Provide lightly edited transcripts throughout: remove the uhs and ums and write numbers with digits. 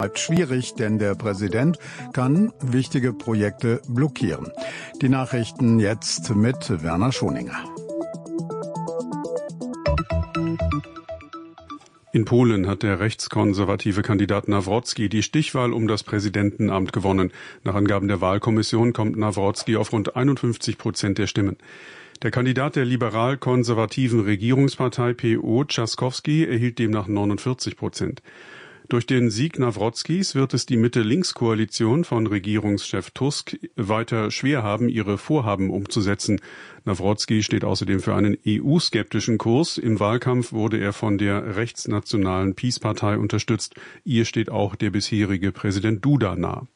Bleibt schwierig, denn der Präsident kann wichtige Projekte blockieren. Die Nachrichten jetzt mit Werner Schoninger. In Polen hat der rechtskonservative Kandidat Nawrocki die Stichwahl um das Präsidentenamt gewonnen. Nach Angaben der Wahlkommission kommt Nawrocki auf rund 51% der Stimmen. Der Kandidat der liberal-konservativen Regierungspartei PO, Trzaskowski, erhielt demnach 49%. Durch den Sieg Nawrockis wird es die Mitte-Links-Koalition von Regierungschef Tusk weiter schwer haben, ihre Vorhaben umzusetzen. Nawrocki steht außerdem für einen EU-skeptischen Kurs. Im Wahlkampf wurde er von der rechtsnationalen PiS-Partei unterstützt. Ihr steht auch der bisherige Präsident Duda nahe.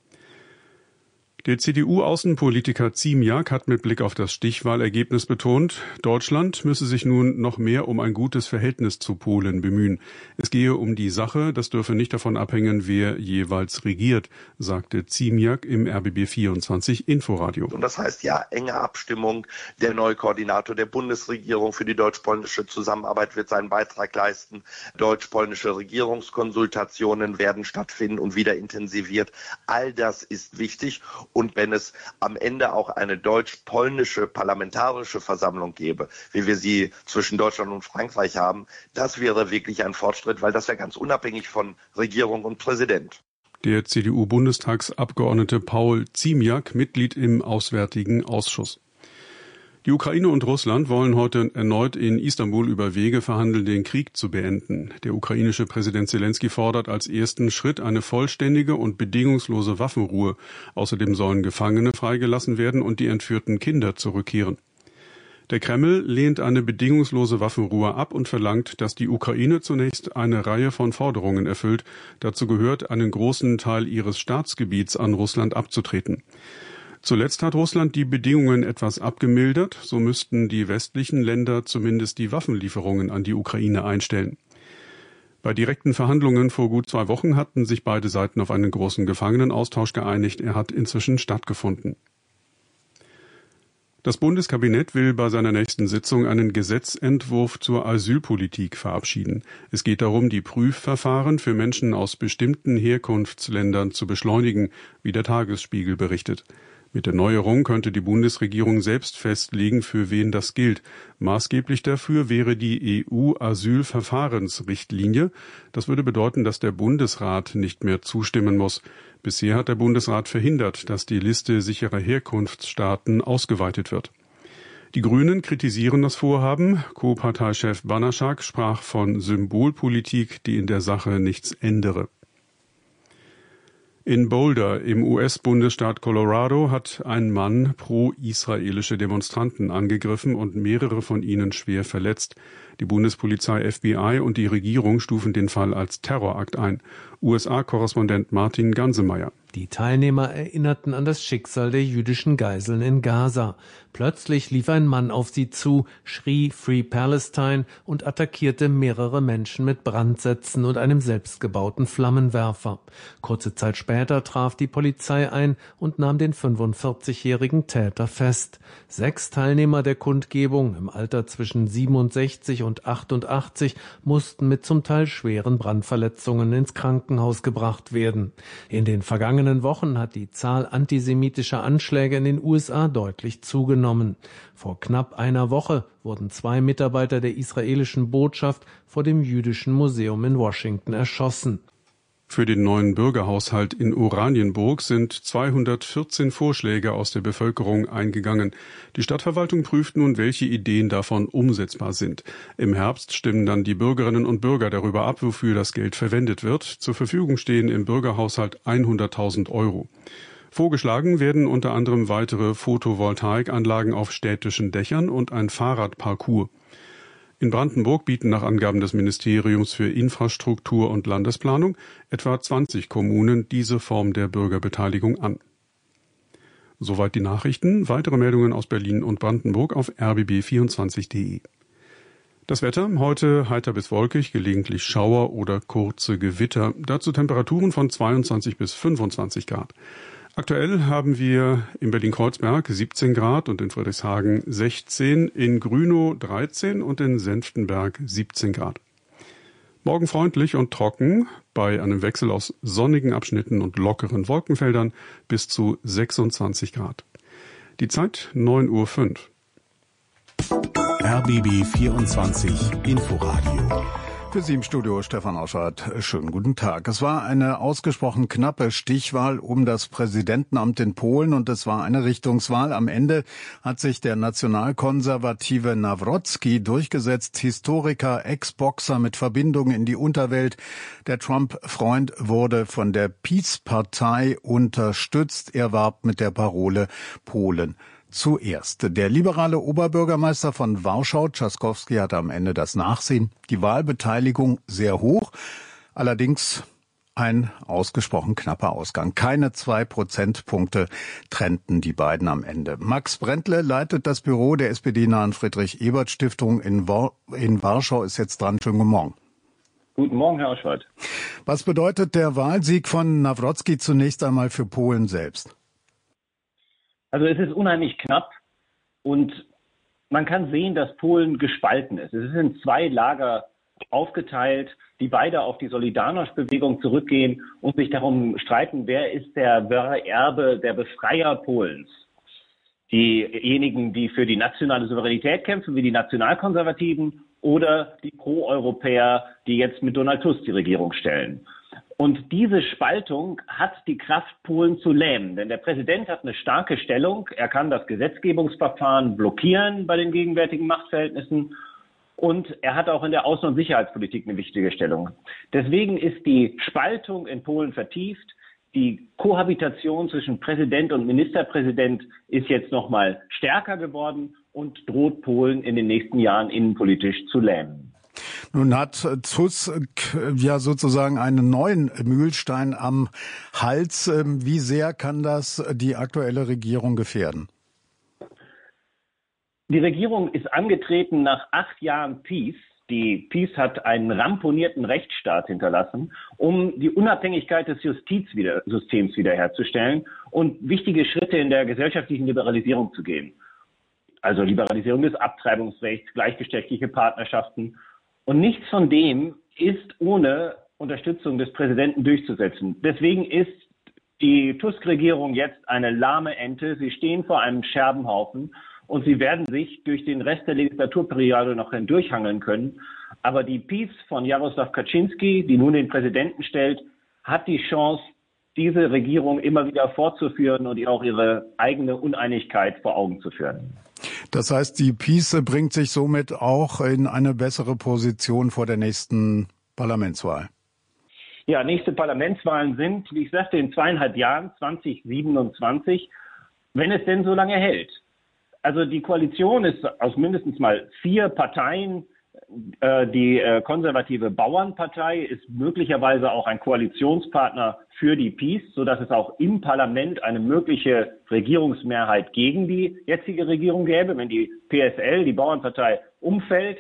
Der CDU-Außenpolitiker Ziemiak hat mit Blick auf das Stichwahlergebnis betont, Deutschland müsse sich nun noch mehr um ein gutes Verhältnis zu Polen bemühen. Es gehe um die Sache, das dürfe nicht davon abhängen, wer jeweils regiert, sagte Ziemiak im RBB24 Inforadio. Und das heißt ja, enge Abstimmung. Der neue Koordinator der Bundesregierung für die deutsch-polnische Zusammenarbeit wird seinen Beitrag leisten. Deutsch-polnische Regierungskonsultationen werden stattfinden und wieder intensiviert. All das ist wichtig. Und wenn es am Ende auch eine deutsch-polnische parlamentarische Versammlung gäbe, wie wir sie zwischen Deutschland und Frankreich haben, das wäre wirklich ein Fortschritt, weil das wäre ganz unabhängig von Regierung und Präsident. Der CDU-Bundestagsabgeordnete Paul Ziemiak, Mitglied im Auswärtigen Ausschuss. Die Ukraine und Russland wollen heute erneut in Istanbul über Wege verhandeln, den Krieg zu beenden. Der ukrainische Präsident Zelensky fordert als ersten Schritt eine vollständige und bedingungslose Waffenruhe. Außerdem sollen Gefangene freigelassen werden und die entführten Kinder zurückkehren. Der Kreml lehnt eine bedingungslose Waffenruhe ab und verlangt, dass die Ukraine zunächst eine Reihe von Forderungen erfüllt. Dazu gehört, einen großen Teil ihres Staatsgebiets an Russland abzutreten. Zuletzt hat Russland die Bedingungen etwas abgemildert, so müssten die westlichen Länder zumindest die Waffenlieferungen an die Ukraine einstellen. Bei direkten Verhandlungen vor gut 2 Wochen hatten sich beide Seiten auf einen großen Gefangenenaustausch geeinigt. Er hat inzwischen stattgefunden. Das Bundeskabinett will bei seiner nächsten Sitzung einen Gesetzentwurf zur Asylpolitik verabschieden. Es geht darum, die Prüfverfahren für Menschen aus bestimmten Herkunftsländern zu beschleunigen, wie der Tagesspiegel berichtet. Mit der Neuerung könnte die Bundesregierung selbst festlegen, für wen das gilt. Maßgeblich dafür wäre die EU-Asylverfahrensrichtlinie. Das würde bedeuten, dass der Bundesrat nicht mehr zustimmen muss. Bisher hat der Bundesrat verhindert, dass die Liste sicherer Herkunftsstaaten ausgeweitet wird. Die Grünen kritisieren das Vorhaben. Co-Parteichef Banaschak sprach von Symbolpolitik, die in der Sache nichts ändere. In Boulder im US-Bundesstaat Colorado hat ein Mann pro-israelische Demonstranten angegriffen und mehrere von ihnen schwer verletzt. Die Bundespolizei, FBI und die Regierung stufen den Fall als Terrorakt ein. USA-Korrespondent Martin Gansemeyer. Die Teilnehmer erinnerten an das Schicksal der jüdischen Geiseln in Gaza. Plötzlich lief ein Mann auf sie zu, schrie Free Palestine und attackierte mehrere Menschen mit Brandsätzen und einem selbstgebauten Flammenwerfer. Kurze Zeit später traf die Polizei ein und nahm den 45-jährigen Täter fest. 6 Teilnehmer der Kundgebung im Alter zwischen 67 und 88 mussten mit zum Teil schweren Brandverletzungen ins Krankenhaus gebracht werden. In den vergangenen Wochen hat die Zahl antisemitischer Anschläge in den USA deutlich zugenommen. Vor knapp einer Woche wurden 2 Mitarbeiter der israelischen Botschaft vor dem Jüdischen Museum in Washington erschossen. Für den neuen Bürgerhaushalt in Oranienburg sind 214 Vorschläge aus der Bevölkerung eingegangen. Die Stadtverwaltung prüft nun, welche Ideen davon umsetzbar sind. Im Herbst stimmen dann die Bürgerinnen und Bürger darüber ab, wofür das Geld verwendet wird. Zur Verfügung stehen im Bürgerhaushalt 100.000 Euro. Vorgeschlagen werden unter anderem weitere Photovoltaikanlagen auf städtischen Dächern und ein Fahrradparcours. In Brandenburg bieten nach Angaben des Ministeriums für Infrastruktur und Landesplanung etwa 20 Kommunen diese Form der Bürgerbeteiligung an. Soweit die Nachrichten. Weitere Meldungen aus Berlin und Brandenburg auf rbb24.de. Das Wetter heute heiter bis wolkig, gelegentlich Schauer oder kurze Gewitter. Dazu Temperaturen von 22 bis 25 Grad. Aktuell haben wir in Berlin-Kreuzberg 17 Grad und in Friedrichshagen 16, in Grünow 13 und in Senftenberg 17 Grad. Morgen freundlich und trocken, bei einem Wechsel aus sonnigen Abschnitten und lockeren Wolkenfeldern bis zu 26 Grad. Die Zeit 9:05 Uhr. RBB 24 Inforadio. Für Sie im Studio Stefan Auschert. Schönen guten Tag. Es war eine ausgesprochen knappe Stichwahl um das Präsidentenamt in Polen und es war eine Richtungswahl. Am Ende hat sich der nationalkonservative Nawrocki durchgesetzt, Historiker, Ex-Boxer mit Verbindungen in die Unterwelt. Der Trump-Freund wurde von der PiS-Partei unterstützt. Er warb mit der Parole Polen zuerst. Der liberale Oberbürgermeister von Warschau, Trzaskowski, hatte am Ende das Nachsehen. Die Wahlbeteiligung sehr hoch, allerdings ein ausgesprochen knapper Ausgang. Keine 2 Prozentpunkte trennten die beiden am Ende. Max Brändle leitet das Büro der SPD-nahen Friedrich-Ebert-Stiftung in Warschau, ist jetzt dran. Schönen guten Morgen. Guten Morgen, Herr Auschwald. Was bedeutet der Wahlsieg von Nawrocki zunächst einmal für Polen selbst? Also es ist unheimlich knapp und man kann sehen, dass Polen gespalten ist. Es ist in 2 Lager aufgeteilt, die beide auf die Solidarność-Bewegung zurückgehen und sich darum streiten, wer ist der wahre Erbe der Befreier Polens. Diejenigen, die für die nationale Souveränität kämpfen, wie die Nationalkonservativen, oder die Pro-Europäer, die jetzt mit Donald Tusk die Regierung stellen. Und diese Spaltung hat die Kraft, Polen zu lähmen. Denn der Präsident hat eine starke Stellung. Er kann das Gesetzgebungsverfahren blockieren bei den gegenwärtigen Machtverhältnissen. Und er hat auch in der Außen- und Sicherheitspolitik eine wichtige Stellung. Deswegen ist die Spaltung in Polen vertieft. Die Kohabitation zwischen Präsident und Ministerpräsident ist jetzt noch mal stärker geworden und droht Polen in den nächsten Jahren innenpolitisch zu lähmen. Nun hat Tusk ja sozusagen einen neuen Mühlstein am Hals. Wie sehr kann das die aktuelle Regierung gefährden? Die Regierung ist angetreten nach 8 Jahren PiS. Die PiS hat einen ramponierten Rechtsstaat hinterlassen, um die Unabhängigkeit des Justizsystems wiederherzustellen und wichtige Schritte in der gesellschaftlichen Liberalisierung zu gehen. Also Liberalisierung des Abtreibungsrechts, gleichgeschlechtliche Partnerschaften. Und nichts von dem ist ohne Unterstützung des Präsidenten durchzusetzen. Deswegen ist die Tusk-Regierung jetzt eine lahme Ente. Sie stehen vor einem Scherbenhaufen und sie werden sich durch den Rest der Legislaturperiode noch hindurchhangeln können. Aber die PiS von Jarosław Kaczynski, die nun den Präsidenten stellt, hat die Chance, diese Regierung immer wieder fortzuführen und ihr auch ihre eigene Uneinigkeit vor Augen zu führen. Das heißt, die PiS bringt sich somit auch in eine bessere Position vor der nächsten Parlamentswahl. Ja, nächste Parlamentswahlen sind, wie ich sagte, in 2,5 Jahren, 2027, wenn es denn so lange hält. Also die Koalition ist aus mindestens mal 4 Parteien. Die konservative Bauernpartei ist möglicherweise auch ein Koalitionspartner für die PiS, sodass es auch im Parlament eine mögliche Regierungsmehrheit gegen die jetzige Regierung gäbe, wenn die PSL, die Bauernpartei, umfällt.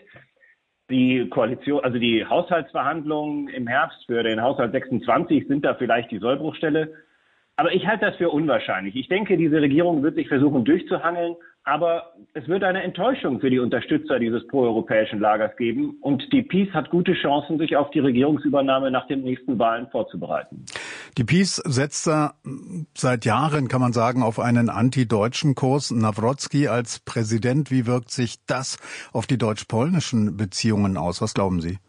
Die Koalition, also die Haushaltsverhandlungen im Herbst für den Haushalt 26 sind da vielleicht die Sollbruchstelle. Aber ich halte das für unwahrscheinlich. Ich denke, diese Regierung wird sich versuchen durchzuhangeln, aber es wird eine Enttäuschung für die Unterstützer dieses proeuropäischen Lagers geben. Und die PiS hat gute Chancen, sich auf die Regierungsübernahme nach den nächsten Wahlen vorzubereiten. Die PiS setzt da seit Jahren, kann man sagen, auf einen antideutschen Kurs. Nawrocki als Präsident, wie wirkt sich das auf die deutsch-polnischen Beziehungen aus? Was glauben Sie?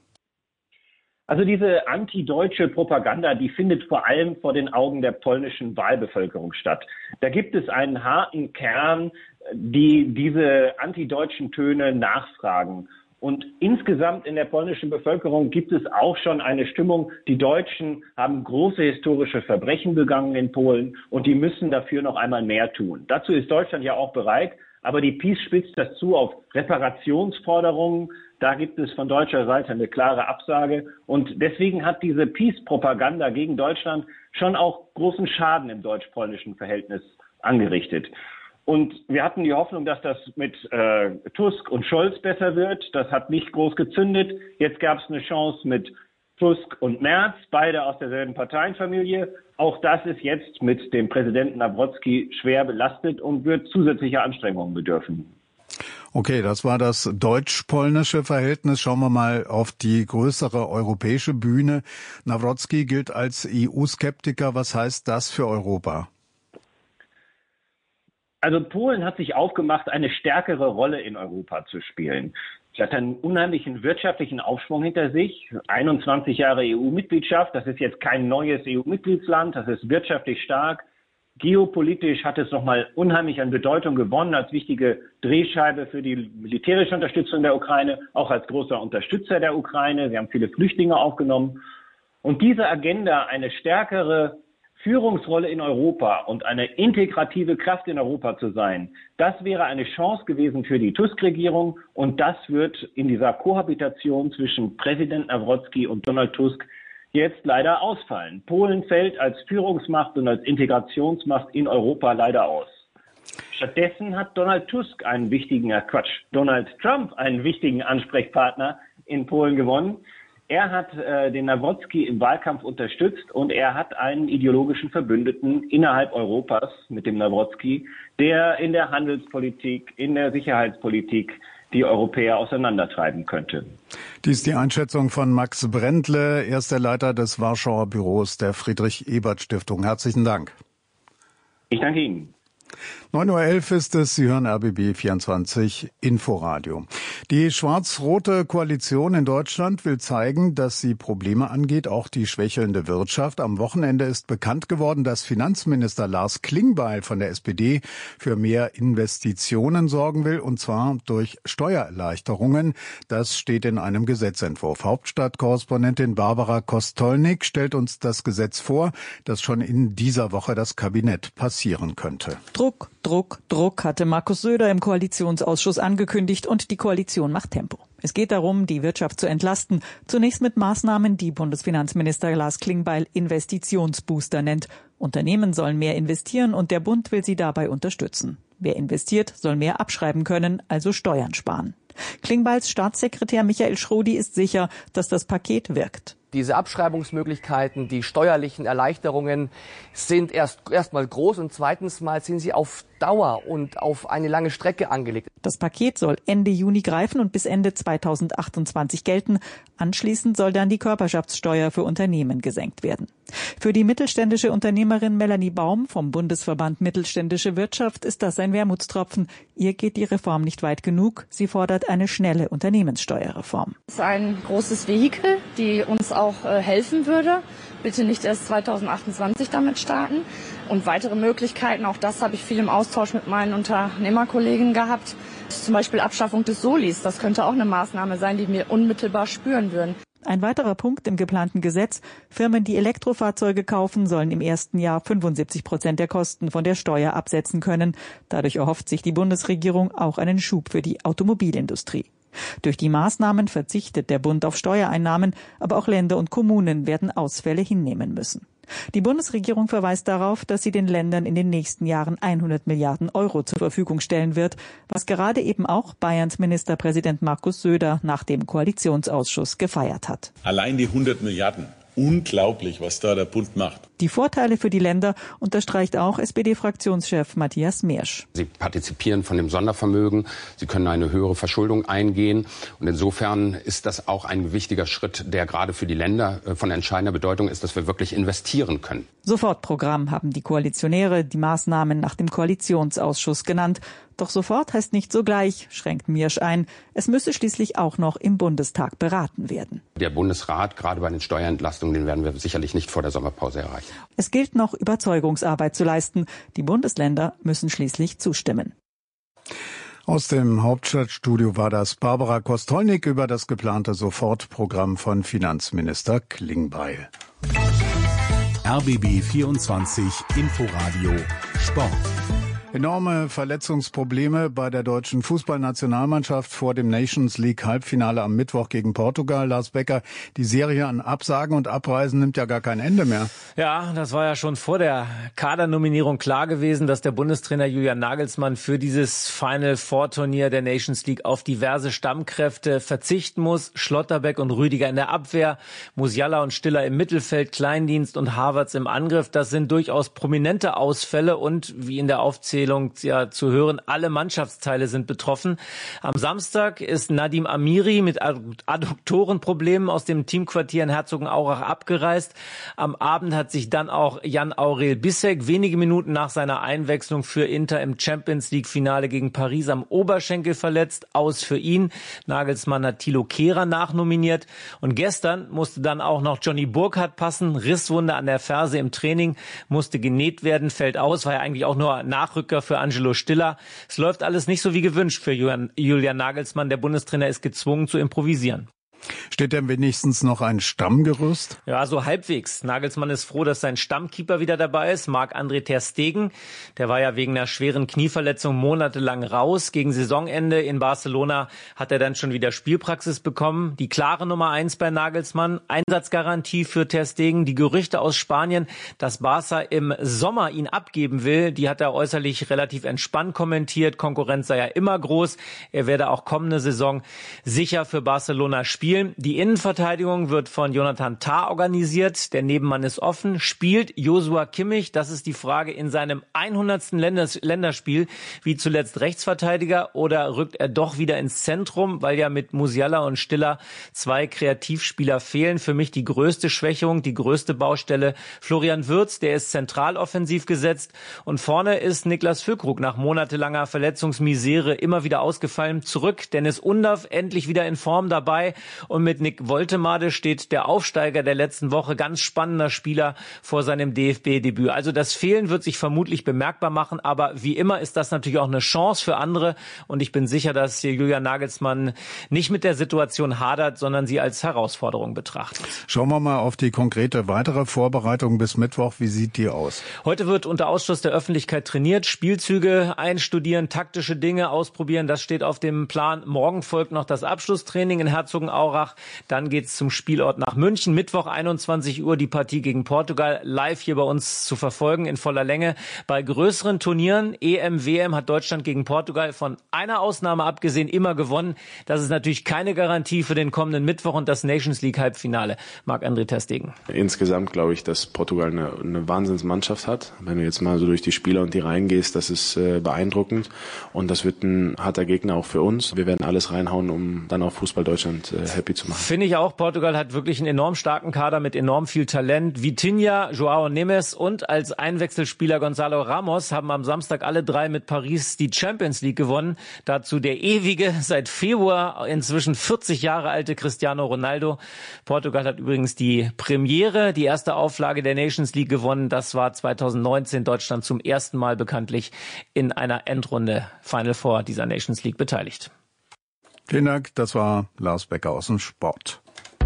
Also diese antideutsche Propaganda, die findet vor allem vor den Augen der polnischen Wahlbevölkerung statt. Da gibt es einen harten Kern, die diese antideutschen Töne nachfragen. Und insgesamt in der polnischen Bevölkerung gibt es auch schon eine Stimmung, die Deutschen haben große historische Verbrechen begangen in Polen und die müssen dafür noch einmal mehr tun. Dazu ist Deutschland ja auch bereit, aber die PiS spitzt das zu auf Reparationsforderungen. Da gibt es von deutscher Seite eine klare Absage. Und deswegen hat diese PiS-Propaganda gegen Deutschland schon auch großen Schaden im deutsch-polnischen Verhältnis angerichtet. Und wir hatten die Hoffnung, dass das mit Tusk und Scholz besser wird. Das hat nicht groß gezündet. Jetzt gab es eine Chance mit Tusk und Merz, beide aus derselben Parteienfamilie. Auch das ist jetzt mit dem Präsidenten Nawrocki schwer belastet und wird zusätzlicher Anstrengungen bedürfen. Okay, das war das deutsch-polnische Verhältnis. Schauen wir mal auf die größere europäische Bühne. Nawrocki gilt als EU-Skeptiker. Was heißt das für Europa? Also Polen hat sich aufgemacht, eine stärkere Rolle in Europa zu spielen. Es hat einen unheimlichen wirtschaftlichen Aufschwung hinter sich. 21 Jahre EU-Mitgliedschaft, das ist jetzt kein neues EU-Mitgliedsland, das ist wirtschaftlich stark. Geopolitisch hat es nochmal unheimlich an Bedeutung gewonnen als wichtige Drehscheibe für die militärische Unterstützung der Ukraine, auch als großer Unterstützer der Ukraine. Wir haben viele Flüchtlinge aufgenommen. Und diese Agenda, eine stärkere Führungsrolle in Europa und eine integrative Kraft in Europa zu sein, das wäre eine Chance gewesen für die Tusk-Regierung. Und das wird in dieser Kohabitation zwischen Präsident Nawrocki und Donald Tusk jetzt leider ausfallen. Polen fällt als Führungsmacht und als Integrationsmacht in Europa leider aus. Stattdessen hat Donald Trump einen wichtigen Ansprechpartner in Polen gewonnen. Er hat den Nawrocki im Wahlkampf unterstützt und er hat einen ideologischen Verbündeten innerhalb Europas mit dem Nawrocki, der in der Handelspolitik, in der Sicherheitspolitik die Europäer auseinandertreiben könnte. Dies ist die Einschätzung von Max Brändle. Er ist der Leiter des Warschauer Büros der Friedrich-Ebert-Stiftung. Herzlichen Dank. Ich danke Ihnen. 9:11 Uhr ist es. Sie hören RBB 24 Inforadio. Die schwarz-rote Koalition in Deutschland will zeigen, dass sie Probleme angeht, auch die schwächelnde Wirtschaft. Am Wochenende ist bekannt geworden, dass Finanzminister Lars Klingbeil von der SPD für mehr Investitionen sorgen will, und zwar durch Steuererleichterungen. Das steht in einem Gesetzentwurf. Hauptstadtkorrespondentin Barbara Kostolnik stellt uns das Gesetz vor, das schon in dieser Woche das Kabinett passieren könnte. Druck hatte Markus Söder im Koalitionsausschuss angekündigt und die Koalition macht Tempo. Es geht darum, die Wirtschaft zu entlasten, zunächst mit Maßnahmen, die Bundesfinanzminister Lars Klingbeil Investitionsbooster nennt. Unternehmen sollen mehr investieren und der Bund will sie dabei unterstützen. Wer investiert, soll mehr abschreiben können, also Steuern sparen. Klingbeils Staatssekretär Michael Schrodi ist sicher, dass das Paket wirkt. Diese Abschreibungsmöglichkeiten, die steuerlichen Erleichterungen sind erstmal groß und zweitens mal sind sie auf Dauer und auf eine lange Strecke angelegt. Das Paket soll Ende Juni greifen und bis Ende 2028 gelten. Anschließend soll dann die Körperschaftssteuer für Unternehmen gesenkt werden. Für die mittelständische Unternehmerin Melanie Baum vom Bundesverband Mittelständische Wirtschaft ist das ein Wermutstropfen. Ihr geht die Reform nicht weit genug. Sie fordert eine schnelle Unternehmenssteuerreform. Das ist ein großes Vehikel, die uns auch helfen würde. Bitte nicht erst 2028 damit starten. Und weitere Möglichkeiten, auch das habe ich viel im Austausch mit meinen Unternehmerkollegen gehabt. Zum Beispiel Abschaffung des Solis. Das könnte auch eine Maßnahme sein, die wir unmittelbar spüren würden. Ein weiterer Punkt im geplanten Gesetz: Firmen, die Elektrofahrzeuge kaufen, sollen im ersten Jahr 75% der Kosten von der Steuer absetzen können. Dadurch erhofft sich die Bundesregierung auch einen Schub für die Automobilindustrie. Durch die Maßnahmen verzichtet der Bund auf Steuereinnahmen, aber auch Länder und Kommunen werden Ausfälle hinnehmen müssen. Die Bundesregierung verweist darauf, dass sie den Ländern in den nächsten Jahren 100 Milliarden Euro zur Verfügung stellen wird, was gerade eben auch Bayerns Ministerpräsident Markus Söder nach dem Koalitionsausschuss gefeiert hat. Allein die 100 Milliarden. Unglaublich, was da der Bund macht. Die Vorteile für die Länder unterstreicht auch SPD-Fraktionschef Matthias Meersch. Sie partizipieren von dem Sondervermögen, sie können eine höhere Verschuldung eingehen. Und insofern ist das auch ein wichtiger Schritt, der gerade für die Länder von entscheidender Bedeutung ist, dass wir wirklich investieren können. Sofortprogramm haben die Koalitionäre die Maßnahmen nach dem Koalitionsausschuss genannt. Doch sofort heißt nicht sogleich, schränkt Meersch ein. Es müsse schließlich auch noch im Bundestag beraten werden. Der Bundesrat, gerade bei den Steuerentlastungen, den werden wir sicherlich nicht vor der Sommerpause erreichen. Es gilt noch, Überzeugungsarbeit zu leisten. Die Bundesländer müssen schließlich zustimmen. Aus dem Hauptstadtstudio war das Barbara Kostolnik über das geplante Sofortprogramm von Finanzminister Klingbeil. RBB 24 Inforadio Sport. Enorme Verletzungsprobleme bei der deutschen Fußballnationalmannschaft vor dem Nations League Halbfinale am Mittwoch gegen Portugal. Lars Becker, die Serie an Absagen und Abreisen nimmt ja gar kein Ende mehr. Ja, das war ja schon vor der Kadernominierung klar gewesen, dass der Bundestrainer Julian Nagelsmann für dieses Final Four Turnier der Nations League auf diverse Stammkräfte verzichten muss. Schlotterbeck und Rüdiger in der Abwehr, Musiala und Stiller im Mittelfeld, Kleindienst und Havertz im Angriff. Das sind durchaus prominente Ausfälle und wie in der Aufzählung Aufzählung ja zu hören, alle Mannschaftsteile sind betroffen. Am Samstag ist Nadim Amiri mit Adduktorenproblemen aus dem Teamquartier in Herzogenaurach abgereist. Am Abend hat sich dann auch Jan-Aurel Bissek wenige Minuten nach seiner Einwechslung für Inter im Champions-League-Finale gegen Paris am Oberschenkel verletzt. Aus für ihn. Nagelsmann hat Thilo Kehrer nachnominiert. Und gestern musste dann auch noch Johnny Burkhardt passen. Risswunde an der Ferse im Training, musste genäht werden, fällt aus, war ja eigentlich auch nur Nachrücker für Angelo Stiller. Es läuft alles nicht so wie gewünscht für Julian Nagelsmann. Der Bundestrainer ist gezwungen zu improvisieren. Steht denn wenigstens noch ein Stammgerüst? Ja, so halbwegs. Nagelsmann ist froh, dass sein Stammkeeper wieder dabei ist, Marc-André ter Stegen. Der war ja wegen einer schweren Knieverletzung monatelang raus. Gegen Saisonende in Barcelona hat er dann schon wieder Spielpraxis bekommen. Die klare Nummer 1 bei Nagelsmann, Einsatzgarantie für ter Stegen. Die Gerüchte aus Spanien, dass Barca im Sommer ihn abgeben will, die hat er äußerlich relativ entspannt kommentiert. Konkurrenz sei ja immer groß. Er werde auch kommende Saison sicher für Barcelona spielen. Die Innenverteidigung wird von Jonathan Tah organisiert. Der Nebenmann ist offen. Spielt Joshua Kimmich, das ist die Frage, in seinem 100. Länderspiel wie zuletzt Rechtsverteidiger, oder rückt er doch wieder ins Zentrum, weil ja mit Musiala und Stiller 2 Kreativspieler fehlen. Für mich die größte Schwächung, die größte Baustelle. Florian Wirtz, der ist zentral offensiv gesetzt. Und vorne ist Niklas Füllkrug nach monatelanger Verletzungsmisere immer wieder ausgefallen. Zurück, Dennis Undav endlich wieder in Form dabei. Und mit Nick Woltemade steht der Aufsteiger der letzten Woche, ganz spannender Spieler, vor seinem DFB-Debüt. Also das Fehlen wird sich vermutlich bemerkbar machen, aber wie immer ist das natürlich auch eine Chance für andere. Und ich bin sicher, dass hier Julian Nagelsmann nicht mit der Situation hadert, sondern sie als Herausforderung betrachtet. Schauen wir mal auf die konkrete weitere Vorbereitung bis Mittwoch. Wie sieht die aus? Heute wird unter Ausschluss der Öffentlichkeit trainiert, Spielzüge einstudieren, taktische Dinge ausprobieren. Das steht auf dem Plan. Morgen folgt noch das Abschlusstraining in Herzogenaurach. Dann geht's zum Spielort nach München. Mittwoch 21 Uhr die Partie gegen Portugal live hier bei uns zu verfolgen in voller Länge. Bei größeren Turnieren, EM, WM, hat Deutschland gegen Portugal von einer Ausnahme abgesehen immer gewonnen. Das ist natürlich keine Garantie für den kommenden Mittwoch und das Nations League Halbfinale. Marc-André ter Stegen. Insgesamt glaube ich, dass Portugal eine Wahnsinnsmannschaft hat. Wenn du jetzt mal so durch die Spieler und die Reihen gehst, das ist beeindruckend. Und das wird ein harter Gegner auch für uns. Wir werden alles reinhauen, um dann auch Fußball Deutschland happy zu machen. Finde ich auch. Portugal hat wirklich einen enorm starken Kader mit enorm viel Talent. Vitinha, João Neves und als Einwechselspieler Gonzalo Ramos haben am Samstag alle 3 mit Paris die Champions League gewonnen. Dazu der ewige, seit Februar inzwischen 40 Jahre alte Cristiano Ronaldo. Portugal hat übrigens die Premiere, die erste Auflage der Nations League gewonnen. Das war 2019 Deutschland zum ersten Mal bekanntlich in einer Endrunde Final Four dieser Nations League beteiligt. Vielen Dank, das war Lars Becker aus dem Sport.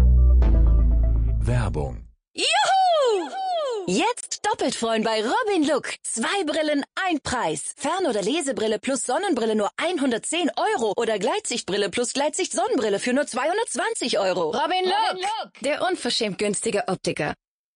Werbung. Juhu! Jetzt doppelt freuen bei Robin Look. 2 Brillen, 1 Preis. Fern- oder Lesebrille plus Sonnenbrille nur 110 € oder Gleitsichtbrille plus Gleitsicht-Sonnenbrille für nur 220 €. Robin Look, der unverschämt günstige Optiker.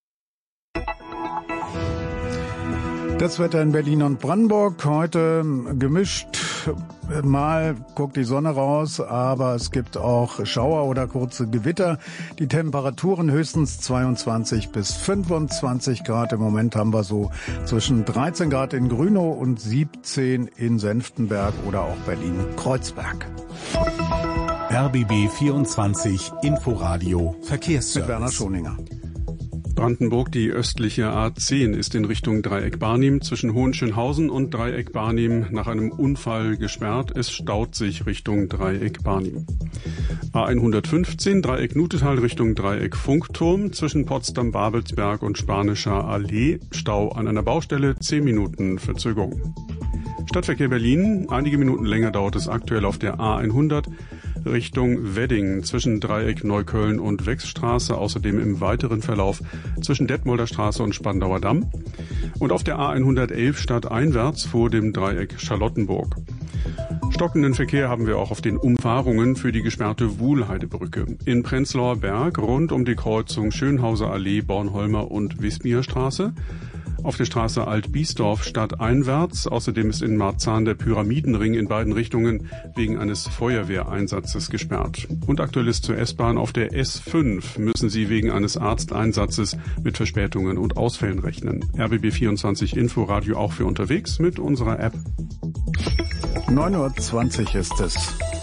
Das Wetter in Berlin und Brandenburg heute gemischt. Mal guckt die Sonne raus, aber es gibt auch Schauer oder kurze Gewitter. Die Temperaturen höchstens 22 bis 25 Grad. Im Moment haben wir so zwischen 13 Grad in Grünow und 17 in Senftenberg oder auch Berlin-Kreuzberg. RBB 24 Inforadio Verkehrsservice. Mit Werner Schoninger. Brandenburg, die östliche A10 ist in Richtung Dreieck Barnim zwischen Hohenschönhausen und Dreieck Barnim nach einem Unfall gesperrt. Es staut sich Richtung Dreieck Barnim. A115 Dreieck Nutetal Richtung Dreieck Funkturm zwischen Potsdam-Babelsberg und Spanischer Allee. Stau an einer Baustelle, 10 Minuten Verzögerung. Stadtverkehr Berlin, einige Minuten länger dauert es aktuell auf der A100 Richtung Wedding zwischen Dreieck Neukölln und Wechsstraße, außerdem im weiteren Verlauf zwischen Detmolder Straße und Spandauer Damm und auf der A111 stadteinwärts vor dem Dreieck Charlottenburg. Stockenden Verkehr haben wir auch auf den Umfahrungen für die gesperrte Wuhlheidebrücke. In Prenzlauer Berg rund um die Kreuzung Schönhauser Allee, Bornholmer und Wismierstraße. auf der Straße Alt-Biesdorf stadteinwärts. Außerdem ist in Marzahn der Pyramidenring in beiden Richtungen wegen eines Feuerwehreinsatzes gesperrt. Und aktuell ist zur S-Bahn auf der S5 müssen Sie wegen eines Arzteinsatzes mit Verspätungen und Ausfällen rechnen. RBB24 Inforadio auch für unterwegs mit unserer App. 9:20 Uhr ist es.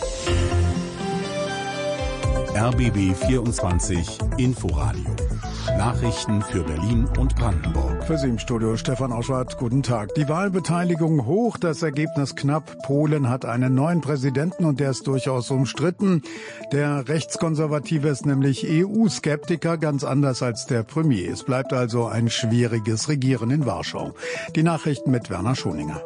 RBB24 Inforadio. Nachrichten für Berlin und Brandenburg. Für Sie im Studio Stefan Oschwart. Guten Tag. Die Wahlbeteiligung hoch, das Ergebnis knapp. Polen hat einen neuen Präsidenten und der ist durchaus umstritten. Der Rechtskonservative ist nämlich EU-Skeptiker, ganz anders als der Premier. Es bleibt also ein schwieriges Regieren in Warschau. Die Nachrichten mit Werner Schoninger.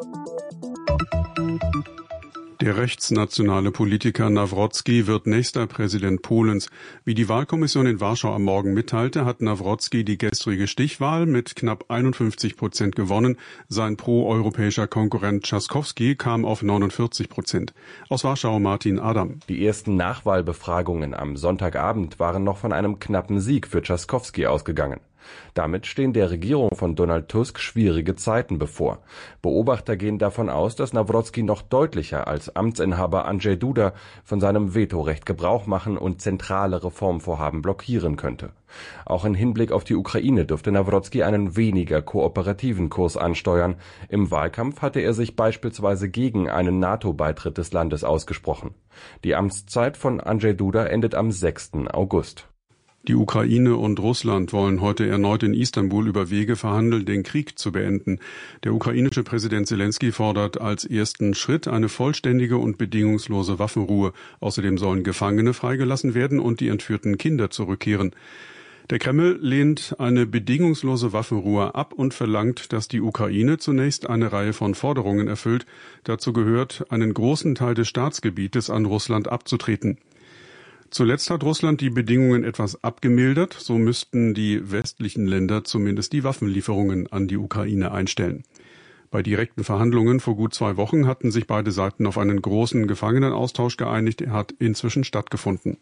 Der rechtsnationale Politiker Nawrocki wird nächster Präsident Polens. Wie die Wahlkommission in Warschau am Morgen mitteilte, hat Nawrocki die gestrige Stichwahl mit knapp 51% gewonnen. Sein pro-europäischer Konkurrent Trzaskowski kam auf 49%. Aus Warschau Martin Adam. Die ersten Nachwahlbefragungen am Sonntagabend waren noch von einem knappen Sieg für Trzaskowski ausgegangen. Damit stehen der Regierung von Donald Tusk schwierige Zeiten bevor. Beobachter gehen davon aus, dass Nawrocki noch deutlicher als Amtsinhaber Andrzej Duda von seinem Vetorecht Gebrauch machen und zentrale Reformvorhaben blockieren könnte. Auch im Hinblick auf die Ukraine dürfte Nawrocki einen weniger kooperativen Kurs ansteuern. Im Wahlkampf hatte er sich beispielsweise gegen einen NATO-Beitritt des Landes ausgesprochen. Die Amtszeit von Andrzej Duda endet am 6. August. Die Ukraine und Russland wollen heute erneut in Istanbul über Wege verhandeln, den Krieg zu beenden. Der ukrainische Präsident Selenskyj fordert als ersten Schritt eine vollständige und bedingungslose Waffenruhe. Außerdem sollen Gefangene freigelassen werden und die entführten Kinder zurückkehren. Der Kreml lehnt eine bedingungslose Waffenruhe ab und verlangt, dass die Ukraine zunächst eine Reihe von Forderungen erfüllt. Dazu gehört, einen großen Teil des Staatsgebietes an Russland abzutreten. Zuletzt hat Russland die Bedingungen etwas abgemildert, so müssten die westlichen Länder zumindest die Waffenlieferungen an die Ukraine einstellen. Bei direkten Verhandlungen vor gut 2 Wochen hatten sich beide Seiten auf einen großen Gefangenenaustausch geeinigt, er hat inzwischen stattgefunden.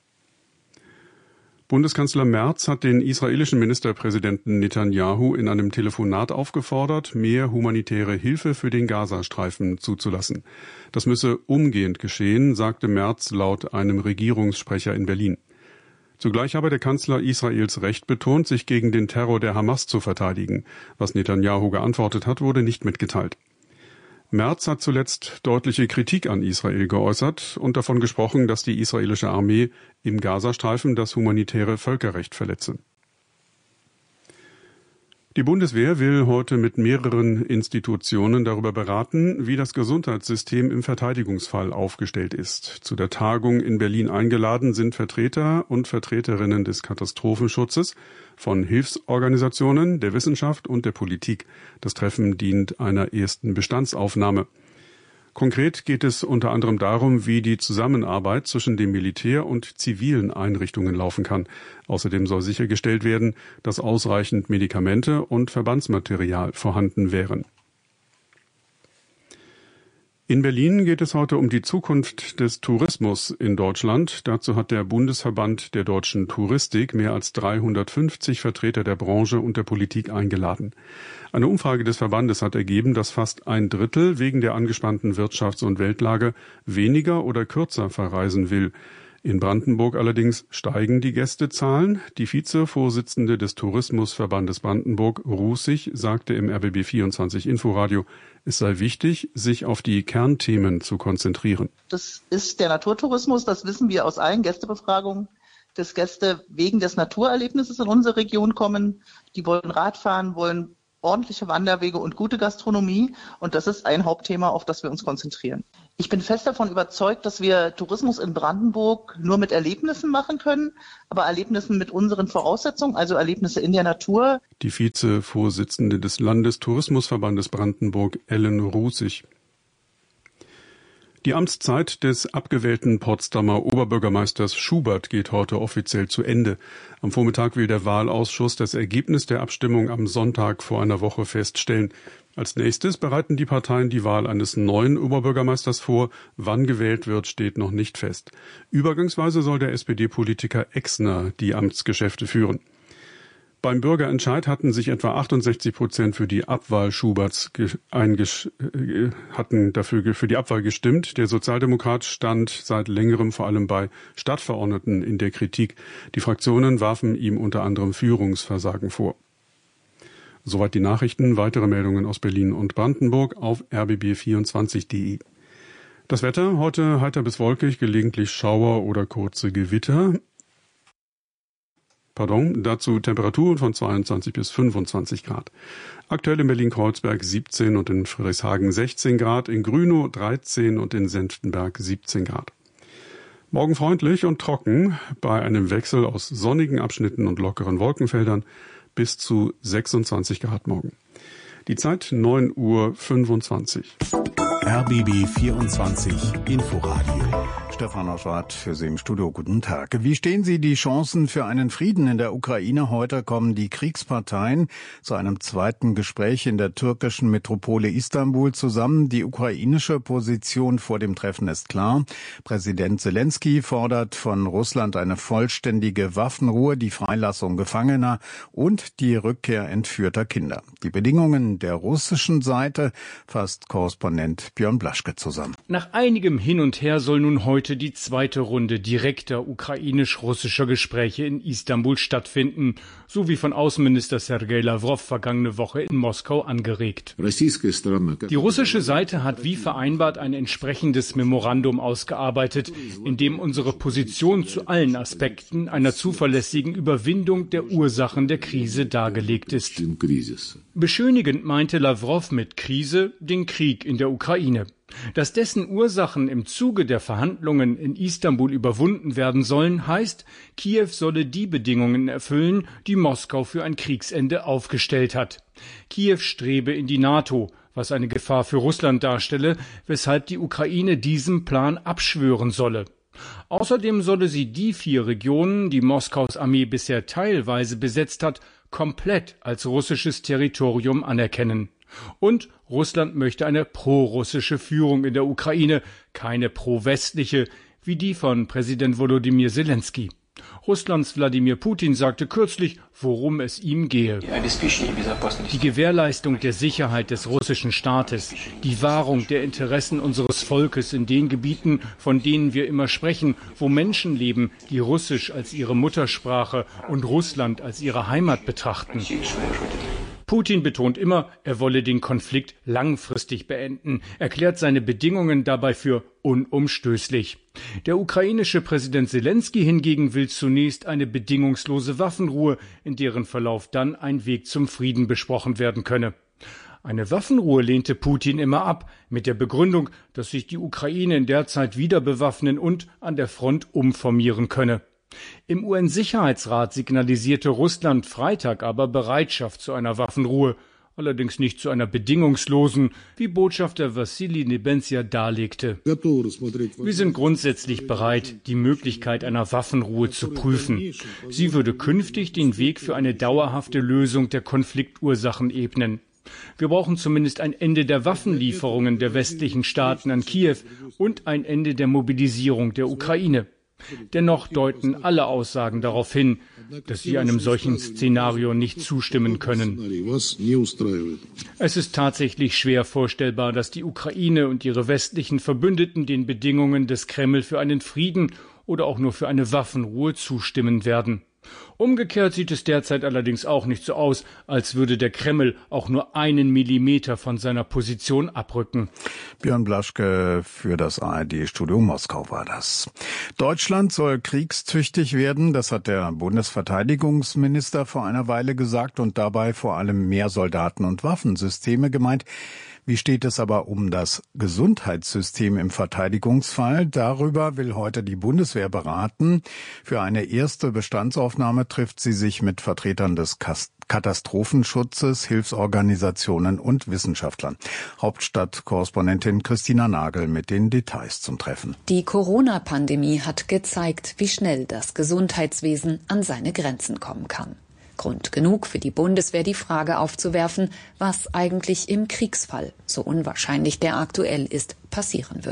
Bundeskanzler Merz hat den israelischen Ministerpräsidenten Netanyahu in einem Telefonat aufgefordert, mehr humanitäre Hilfe für den Gazastreifen zuzulassen. Das müsse umgehend geschehen, sagte Merz laut einem Regierungssprecher in Berlin. Zugleich habe der Kanzler Israels Recht betont, sich gegen den Terror der Hamas zu verteidigen. Was Netanyahu geantwortet hat, wurde nicht mitgeteilt. Merz hat zuletzt deutliche Kritik an Israel geäußert und davon gesprochen, dass die israelische Armee im Gazastreifen das humanitäre Völkerrecht verletze. Die Bundeswehr will heute mit mehreren Institutionen darüber beraten, wie das Gesundheitssystem im Verteidigungsfall aufgestellt ist. Zu der Tagung in Berlin eingeladen sind Vertreter und Vertreterinnen des Katastrophenschutzes, von Hilfsorganisationen, der Wissenschaft und der Politik. Das Treffen dient einer ersten Bestandsaufnahme. Konkret geht es unter anderem darum, wie die Zusammenarbeit zwischen dem Militär und zivilen Einrichtungen laufen kann. Außerdem soll sichergestellt werden, dass ausreichend Medikamente und Verbandsmaterial vorhanden wären. In Berlin geht es heute um die Zukunft des Tourismus in Deutschland. Dazu hat der Bundesverband der deutschen Touristik mehr als 350 Vertreter der Branche und der Politik eingeladen. Eine Umfrage des Verbandes hat ergeben, dass fast 1/3 wegen der angespannten Wirtschafts- und Weltlage weniger oder kürzer verreisen will. In Brandenburg allerdings steigen die Gästezahlen. Die Vizevorsitzende des Tourismusverbandes Brandenburg, Rußig, sagte im RBB24 Inforadio, es sei wichtig, sich auf die Kernthemen zu konzentrieren. Das ist der Naturtourismus, das wissen wir aus allen Gästebefragungen, dass Gäste wegen des Naturerlebnisses in unsere Region kommen. Die wollen Radfahren, wollen ordentliche Wanderwege und gute Gastronomie. Und das ist ein Hauptthema, auf das wir uns konzentrieren. Ich bin fest davon überzeugt, dass wir Tourismus in Brandenburg nur mit Erlebnissen machen können, aber Erlebnissen mit unseren Voraussetzungen, also Erlebnisse in der Natur. Die Vizevorsitzende des Landestourismusverbandes Brandenburg, Ellen Rußig. Die Amtszeit des abgewählten Potsdamer Oberbürgermeisters Schubert geht heute offiziell zu Ende. Am Vormittag will der Wahlausschuss das Ergebnis der Abstimmung am Sonntag vor einer Woche feststellen. Als nächstes bereiten die Parteien die Wahl eines neuen Oberbürgermeisters vor. Wann gewählt wird, steht noch nicht fest. Übergangsweise soll der SPD-Politiker Exner die Amtsgeschäfte führen. Beim Bürgerentscheid hatten sich etwa 68% für die Abwahl Schuberts für die Abwahl gestimmt. Der Sozialdemokrat stand seit längerem vor allem bei Stadtverordneten in der Kritik. Die Fraktionen warfen ihm unter anderem Führungsversagen vor. Soweit die Nachrichten. Weitere Meldungen aus Berlin und Brandenburg auf rbb24.de. Das Wetter heute heiter bis wolkig, gelegentlich Schauer oder kurze Gewitter. Dazu Temperaturen von 22 bis 25 Grad. Aktuell in Berlin-Kreuzberg 17 und in Friedrichshagen 16 Grad, in Grünow 13 und in Senftenberg 17 Grad. Morgen freundlich und trocken, bei einem Wechsel aus sonnigen Abschnitten und lockeren Wolkenfeldern bis zu 26 Grad morgen. Die Zeit 9:25 Uhr. RBB 24 Inforadio. Stefan Oschwart für Sie im Studio. Guten Tag. Wie stehen Sie die Chancen für einen Frieden in der Ukraine? Heute kommen die Kriegsparteien zu einem zweiten Gespräch in der türkischen Metropole Istanbul zusammen. Die ukrainische Position vor dem Treffen ist klar. Präsident Selenskyj fordert von Russland eine vollständige Waffenruhe, die Freilassung Gefangener und die Rückkehr entführter Kinder. Die Bedingungen der russischen Seite fasst Korrespondent Björn Blaschke zusammen. Nach einigem Hin und Her soll nun heute die zweite Runde direkter ukrainisch-russischer Gespräche in Istanbul stattfinden, so wie von Außenminister Sergei Lavrov vergangene Woche in Moskau angeregt. Die russische Seite hat wie vereinbart ein entsprechendes Memorandum ausgearbeitet, in dem unsere Position zu allen Aspekten einer zuverlässigen Überwindung der Ursachen der Krise dargelegt ist. Beschönigend meinte Lavrov mit Krise den Krieg in der Ukraine. Dass dessen Ursachen im Zuge der Verhandlungen in Istanbul überwunden werden sollen, heißt, Kiew solle die Bedingungen erfüllen, die Moskau für ein Kriegsende aufgestellt hat. Kiew strebe in die NATO, was eine Gefahr für Russland darstelle, weshalb die Ukraine diesem Plan abschwören solle. Außerdem solle sie die 4 Regionen, die Moskaus Armee bisher teilweise besetzt hat, komplett als russisches Territorium anerkennen. Und Russland möchte eine pro-russische Führung in der Ukraine, keine pro-westliche, wie die von Präsident Volodymyr Selenskyj. Russlands Wladimir Putin sagte kürzlich, worum es ihm gehe. Die Gewährleistung der Sicherheit des russischen Staates, die Wahrung der Interessen unseres Volkes in den Gebieten, von denen wir immer sprechen, wo Menschen leben, die Russisch als ihre Muttersprache und Russland als ihre Heimat betrachten. Putin betont immer, er wolle den Konflikt langfristig beenden, erklärt seine Bedingungen dabei für unumstößlich. Der ukrainische Präsident Selenskyj hingegen will zunächst eine bedingungslose Waffenruhe, in deren Verlauf dann ein Weg zum Frieden besprochen werden könne. Eine Waffenruhe lehnte Putin immer ab, mit der Begründung, dass sich die Ukraine in der Zeit wieder bewaffnen und an der Front umformieren könne. Im UN-Sicherheitsrat signalisierte Russland Freitag aber Bereitschaft zu einer Waffenruhe, allerdings nicht zu einer bedingungslosen, wie Botschafter Wassili Nebenzia darlegte. Wir sind grundsätzlich bereit, die Möglichkeit einer Waffenruhe zu prüfen. Sie würde künftig den Weg für eine dauerhafte Lösung der Konfliktursachen ebnen. Wir brauchen zumindest ein Ende der Waffenlieferungen der westlichen Staaten an Kiew und ein Ende der Mobilisierung der Ukraine. Dennoch deuten alle Aussagen darauf hin, dass sie einem solchen Szenario nicht zustimmen können. Es ist tatsächlich schwer vorstellbar, dass die Ukraine und ihre westlichen Verbündeten den Bedingungen des Kreml für einen Frieden oder auch nur für eine Waffenruhe zustimmen werden. Umgekehrt sieht es derzeit allerdings auch nicht so aus, als würde der Kreml auch nur 1 Millimeter von seiner Position abrücken. Björn Blaschke für das ARD-Studio Moskau war das. Deutschland soll kriegstüchtig werden, das hat der Bundesverteidigungsminister vor einer Weile gesagt und dabei vor allem mehr Soldaten und Waffensysteme gemeint. Wie steht es aber um das Gesundheitssystem im Verteidigungsfall? Darüber will heute die Bundeswehr beraten. Für eine erste Bestandsaufnahme trifft sie sich mit Vertretern des Katastrophenschutzes, Hilfsorganisationen und Wissenschaftlern. Hauptstadtkorrespondentin Christina Nagel mit den Details zum Treffen. Die Corona-Pandemie hat gezeigt, wie schnell das Gesundheitswesen an seine Grenzen kommen kann. Grund genug für die Bundeswehr, die Frage aufzuwerfen, was eigentlich im Kriegsfall, so unwahrscheinlich der aktuell ist, passieren würde.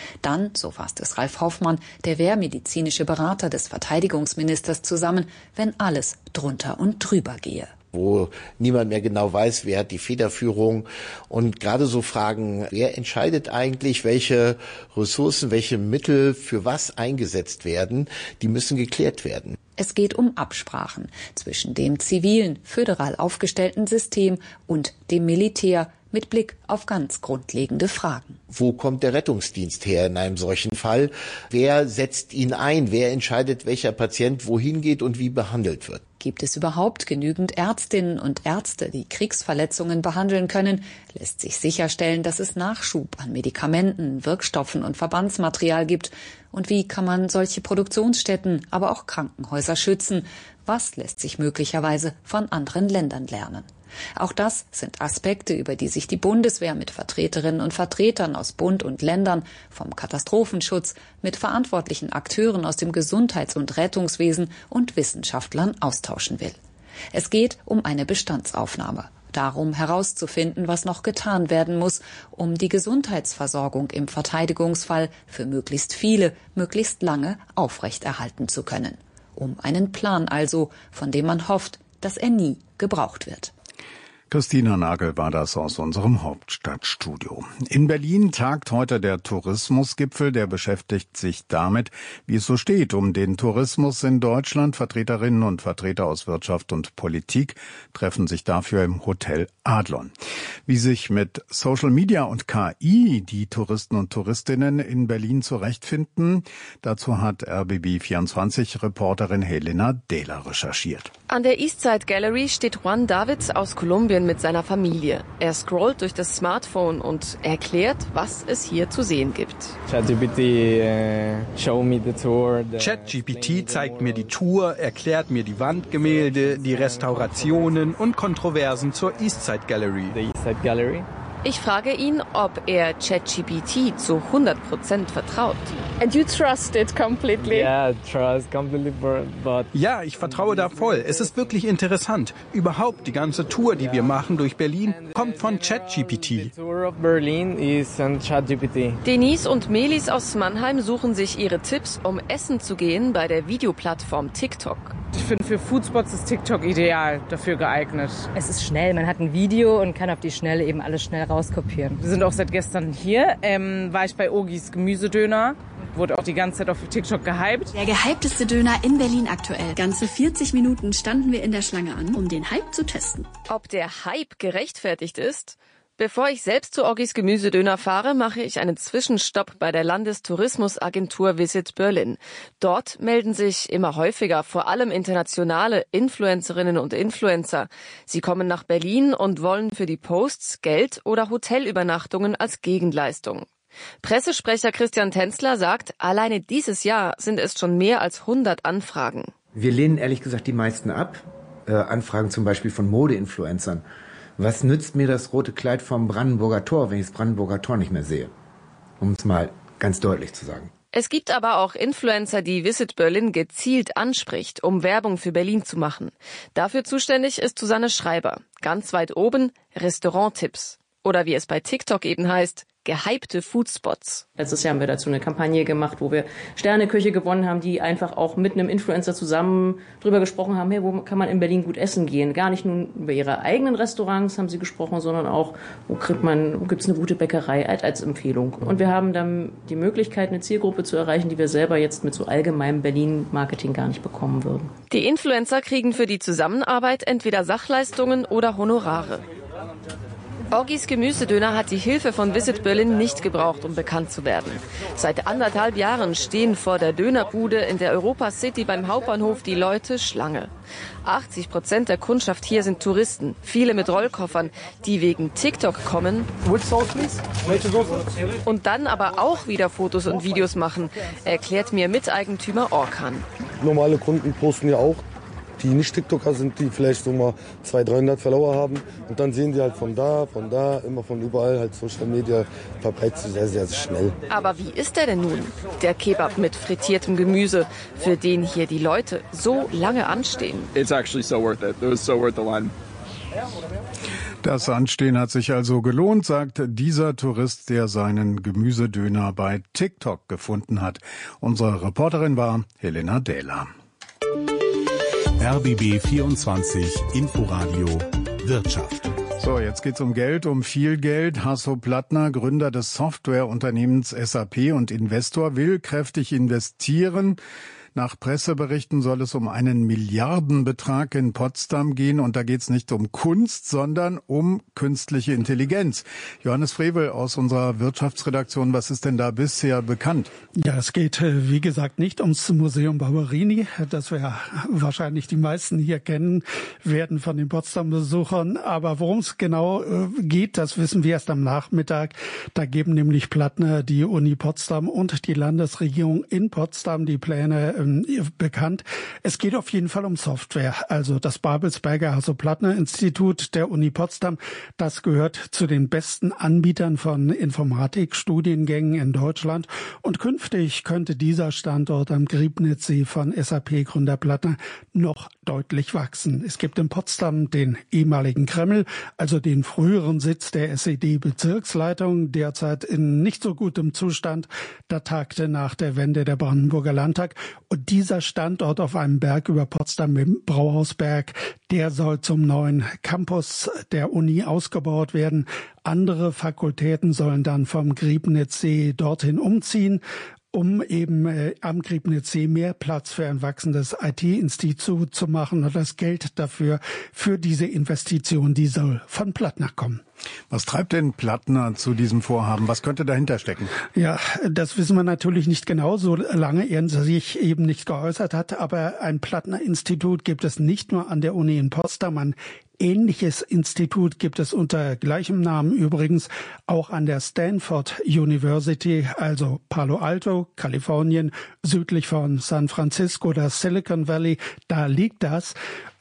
Dann, so fasst es Ralf Hoffmann, der wehrmedizinische Berater des Verteidigungsministers, zusammen, wenn alles drunter und drüber gehe. Wo niemand mehr genau weiß, wer hat die Federführung. Und gerade so Fragen, wer entscheidet eigentlich, welche Ressourcen, welche Mittel für was eingesetzt werden, die müssen geklärt werden. Es geht um Absprachen zwischen dem zivilen, föderal aufgestellten System und dem Militär mit Blick auf ganz grundlegende Fragen. Wo kommt der Rettungsdienst her in einem solchen Fall? Wer setzt ihn ein? Wer entscheidet, welcher Patient wohin geht und wie behandelt wird? Gibt es überhaupt genügend Ärztinnen und Ärzte, die Kriegsverletzungen behandeln können? Lässt sich sicherstellen, dass es Nachschub an Medikamenten, Wirkstoffen und Verbandsmaterial gibt? Und wie kann man solche Produktionsstätten, aber auch Krankenhäuser schützen? Was lässt sich möglicherweise von anderen Ländern lernen? Auch das sind Aspekte, über die sich die Bundeswehr mit Vertreterinnen und Vertretern aus Bund und Ländern, vom Katastrophenschutz, mit verantwortlichen Akteuren aus dem Gesundheits- und Rettungswesen und Wissenschaftlern austauschen will. Es geht um eine Bestandsaufnahme. Darum herauszufinden, was noch getan werden muss, um die Gesundheitsversorgung im Verteidigungsfall für möglichst viele, möglichst lange aufrechterhalten zu können. Um einen Plan also, von dem man hofft, dass er nie gebraucht wird. Christina Nagel war das aus unserem Hauptstadtstudio. In Berlin tagt heute der Tourismusgipfel, der beschäftigt sich damit, wie es so steht um den Tourismus in Deutschland. Vertreterinnen und Vertreter aus Wirtschaft und Politik treffen sich dafür im Hotel Adlon. Wie sich mit Social Media und KI die Touristen und Touristinnen in Berlin zurechtfinden, dazu hat RBB24-Reporterin Helena Dehler recherchiert. An der Eastside Gallery steht Juan David aus Kolumbien mit seiner Familie. Er scrollt durch das Smartphone und erklärt, was es hier zu sehen gibt. ChatGPT zeigt mir die Tour, erklärt mir die Wandgemälde, die Restaurationen und Kontroversen zur Eastside Gallery. Ich frage ihn, ob er ChatGPT zu 100% vertraut. And you trust it completely? Yeah, ja, ich vertraue da voll. Es ist wirklich interessant. Überhaupt die ganze Tour, die wir machen durch Berlin, kommt von ChatGPT. Denise und Melis aus Mannheim suchen sich ihre Tipps, um essen zu gehen bei der Videoplattform TikTok. Ich finde, für Foodspots ist TikTok ideal dafür geeignet. Es ist schnell, man hat ein Video und kann auf die Schnelle eben alles schnell rauskopieren. Wir sind auch seit gestern hier. War ich bei Ogis Gemüsedöner. Wurde auch die ganze Zeit auf TikTok gehypt. Der gehypteste Döner in Berlin aktuell. Ganze 40 Minuten standen wir in der Schlange an, um den Hype zu testen. Ob der Hype gerechtfertigt ist? Bevor ich selbst zu Ogis Gemüsedöner fahre, mache ich einen Zwischenstopp bei der Landestourismusagentur Visit Berlin. Dort melden sich immer häufiger vor allem internationale Influencerinnen und Influencer. Sie kommen nach Berlin und wollen für die Posts Geld oder Hotelübernachtungen als Gegenleistung. Pressesprecher Christian Tänzler sagt, alleine dieses Jahr sind es schon mehr als 100 Anfragen. Wir lehnen ehrlich gesagt die meisten ab. Anfragen zum Beispiel von Modeinfluencern. Was nützt mir das rote Kleid vom Brandenburger Tor, wenn ich das Brandenburger Tor nicht mehr sehe? Um es mal ganz deutlich zu sagen. Es gibt aber auch Influencer, die Visit Berlin gezielt anspricht, um Werbung für Berlin zu machen. Dafür zuständig ist Susanne Schreiber. Ganz weit oben Restauranttipps. Oder wie es bei TikTok eben heißt, gehypte Foodspots. Letztes Jahr haben wir dazu eine Kampagne gemacht, wo wir Sterneköche gewonnen haben, die einfach auch mit einem Influencer zusammen drüber gesprochen haben, hey, wo kann man in Berlin gut essen gehen? Gar nicht nur über ihre eigenen Restaurants haben sie gesprochen, sondern auch, gibt's eine gute Bäckerei als Empfehlung. Und wir haben dann die Möglichkeit, eine Zielgruppe zu erreichen, die wir selber jetzt mit so allgemeinem Berlin-Marketing gar nicht bekommen würden. Die Influencer kriegen für die Zusammenarbeit entweder Sachleistungen oder Honorare. Ogis Gemüsedöner hat die Hilfe von Visit Berlin nicht gebraucht, um bekannt zu werden. Seit 1,5 Jahren stehen vor der Dönerbude in der Europa City beim Hauptbahnhof die Leute Schlange. 80% der Kundschaft hier sind Touristen, viele mit Rollkoffern, die wegen TikTok kommen und dann aber auch wieder Fotos und Videos machen, erklärt mir Miteigentümer Orkan. Normale Kunden posten ja auch, die nicht TikToker sind, die vielleicht so mal 200-300 Follower haben. Und dann sehen die halt von da, immer von überall, halt Social Media verbreitet sich sehr, sehr schnell. Aber wie ist der denn nun? Der Kebab mit frittiertem Gemüse, für den hier die Leute so lange anstehen. It's actually so worth it. It was so worth the line. Das Anstehen hat sich also gelohnt, sagt dieser Tourist, der seinen Gemüsedöner bei TikTok gefunden hat. Unsere Reporterin war Helena Dähler. RBB 24 Inforadio Wirtschaft. So, jetzt geht's um Geld, um viel Geld. Hasso Plattner, Gründer des Softwareunternehmens SAP und Investor, will kräftig investieren. Nach Presseberichten soll es um einen Milliardenbetrag in Potsdam gehen. Und da geht's nicht um Kunst, sondern um künstliche Intelligenz. Johannes Frevel aus unserer Wirtschaftsredaktion, was ist denn da bisher bekannt? Ja, es geht, wie gesagt, nicht ums Museum Barberini, das wir wahrscheinlich die meisten hier kennen werden von den Potsdam-Besuchern. Aber worum es genau geht, das wissen wir erst am Nachmittag. Da geben nämlich Plattner, die Uni Potsdam und die Landesregierung in Potsdam die Pläne bekannt. Es geht auf jeden Fall um Software. Also das Babelsberger Hasso-Plattner-Institut der Uni Potsdam, das gehört zu den besten Anbietern von Informatikstudiengängen in Deutschland. Und künftig könnte dieser Standort am Griebnitzsee von SAP-Gründer Plattner noch deutlich wachsen. Es gibt in Potsdam den ehemaligen Kreml, also den früheren Sitz der SED-Bezirksleitung, derzeit in nicht so gutem Zustand. Da tagte nach der Wende der Brandenburger Landtag. Und dieser Standort auf einem Berg über Potsdam im Brauhausberg, der soll zum neuen Campus der Uni ausgebaut werden. Andere Fakultäten sollen dann vom Griebnitzsee dorthin umziehen, um eben am Griebnitzsee mehr Platz für ein wachsendes IT-Institut zu machen. Und das Geld dafür, für diese Investition, die soll von Plattner kommen. Was treibt denn Plattner zu diesem Vorhaben? Was könnte dahinter stecken? Ja, das wissen wir natürlich nicht genau, solange er sich eben nicht geäußert hat. Aber ein Plattner-Institut gibt es nicht nur an der Uni in Potsdam, ein ähnliches Institut gibt es unter gleichem Namen übrigens auch an der Stanford University, also Palo Alto, Kalifornien, südlich von San Francisco, das Silicon Valley, da liegt das.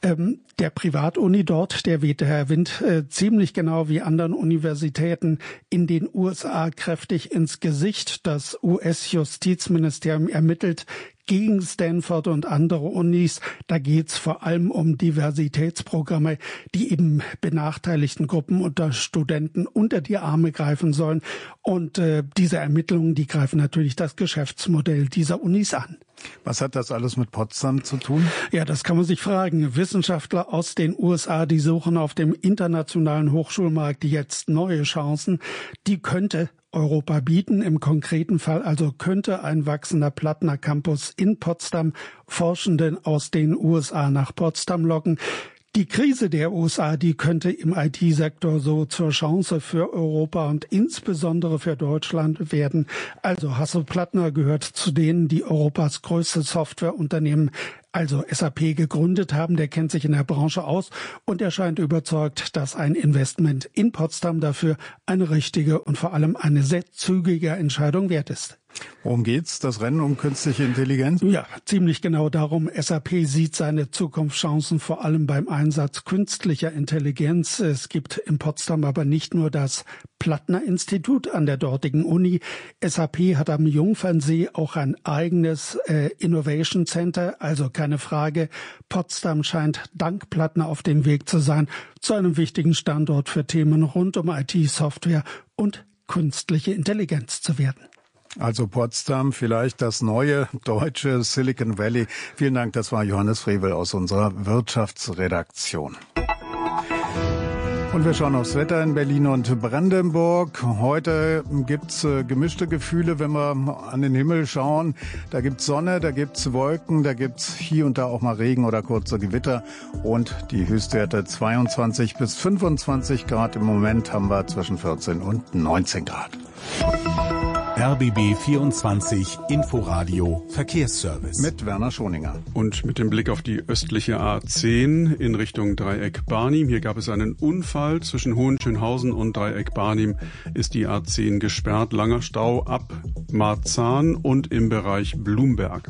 Der Privatuni dort, der weht der Wind ziemlich genau wie anderen Universitäten in den USA kräftig ins Gesicht. Das US-Justizministerium ermittelt gegen Stanford und andere Unis. Da geht's vor allem um Diversitätsprogramme, die eben benachteiligten Gruppen unter Studenten unter die Arme greifen sollen. Und diese Ermittlungen, die greifen natürlich das Geschäftsmodell dieser Unis an. Was hat das alles mit Potsdam zu tun? Ja, das kann man sich fragen. Wissenschaftler aus den USA, die suchen auf dem internationalen Hochschulmarkt jetzt neue Chancen. Die könnte Europa bieten. Im konkreten Fall also könnte ein wachsender Plattner Campus in Potsdam Forschenden aus den USA nach Potsdam locken. Die Krise der USA, die könnte im IT-Sektor so zur Chance für Europa und insbesondere für Deutschland werden. Also Hasso Plattner gehört zu denen, die Europas größte Softwareunternehmen, also SAP, gegründet haben. Der kennt sich in der Branche aus und er scheint überzeugt, dass ein Investment in Potsdam dafür eine richtige und vor allem eine sehr zügige Entscheidung wert ist. Worum geht's? Das Rennen um künstliche Intelligenz? Ja, ziemlich genau darum. SAP sieht seine Zukunftschancen vor allem beim Einsatz künstlicher Intelligenz. Es gibt in Potsdam aber nicht nur das Plattner-Institut an der dortigen Uni. SAP hat am Jungfernsee auch ein eigenes Innovation Center. Also keine Frage, Potsdam scheint dank Plattner auf dem Weg zu sein zu einem wichtigen Standort für Themen rund um IT-Software und künstliche Intelligenz zu werden. Also Potsdam, vielleicht das neue deutsche Silicon Valley. Vielen Dank, das war Johannes Frevel aus unserer Wirtschaftsredaktion. Und wir schauen aufs Wetter in Berlin und Brandenburg. Heute gibt's gemischte Gefühle, wenn wir an den Himmel schauen. Da gibt's Sonne, da gibt's Wolken, da gibt's hier und da auch mal Regen oder kurze Gewitter. Und die Höchstwerte 22 bis 25 Grad. Im Moment haben wir zwischen 14 und 19 Grad. RBB 24 Inforadio Verkehrsservice. Mit Werner Schoninger. Und mit dem Blick auf die östliche A10 in Richtung Dreieck Barnim. Hier gab es einen Unfall. Zwischen Hohenschönhausen und Dreieck Barnim ist die A10 gesperrt. Langer Stau ab Marzahn und im Bereich Blumberg.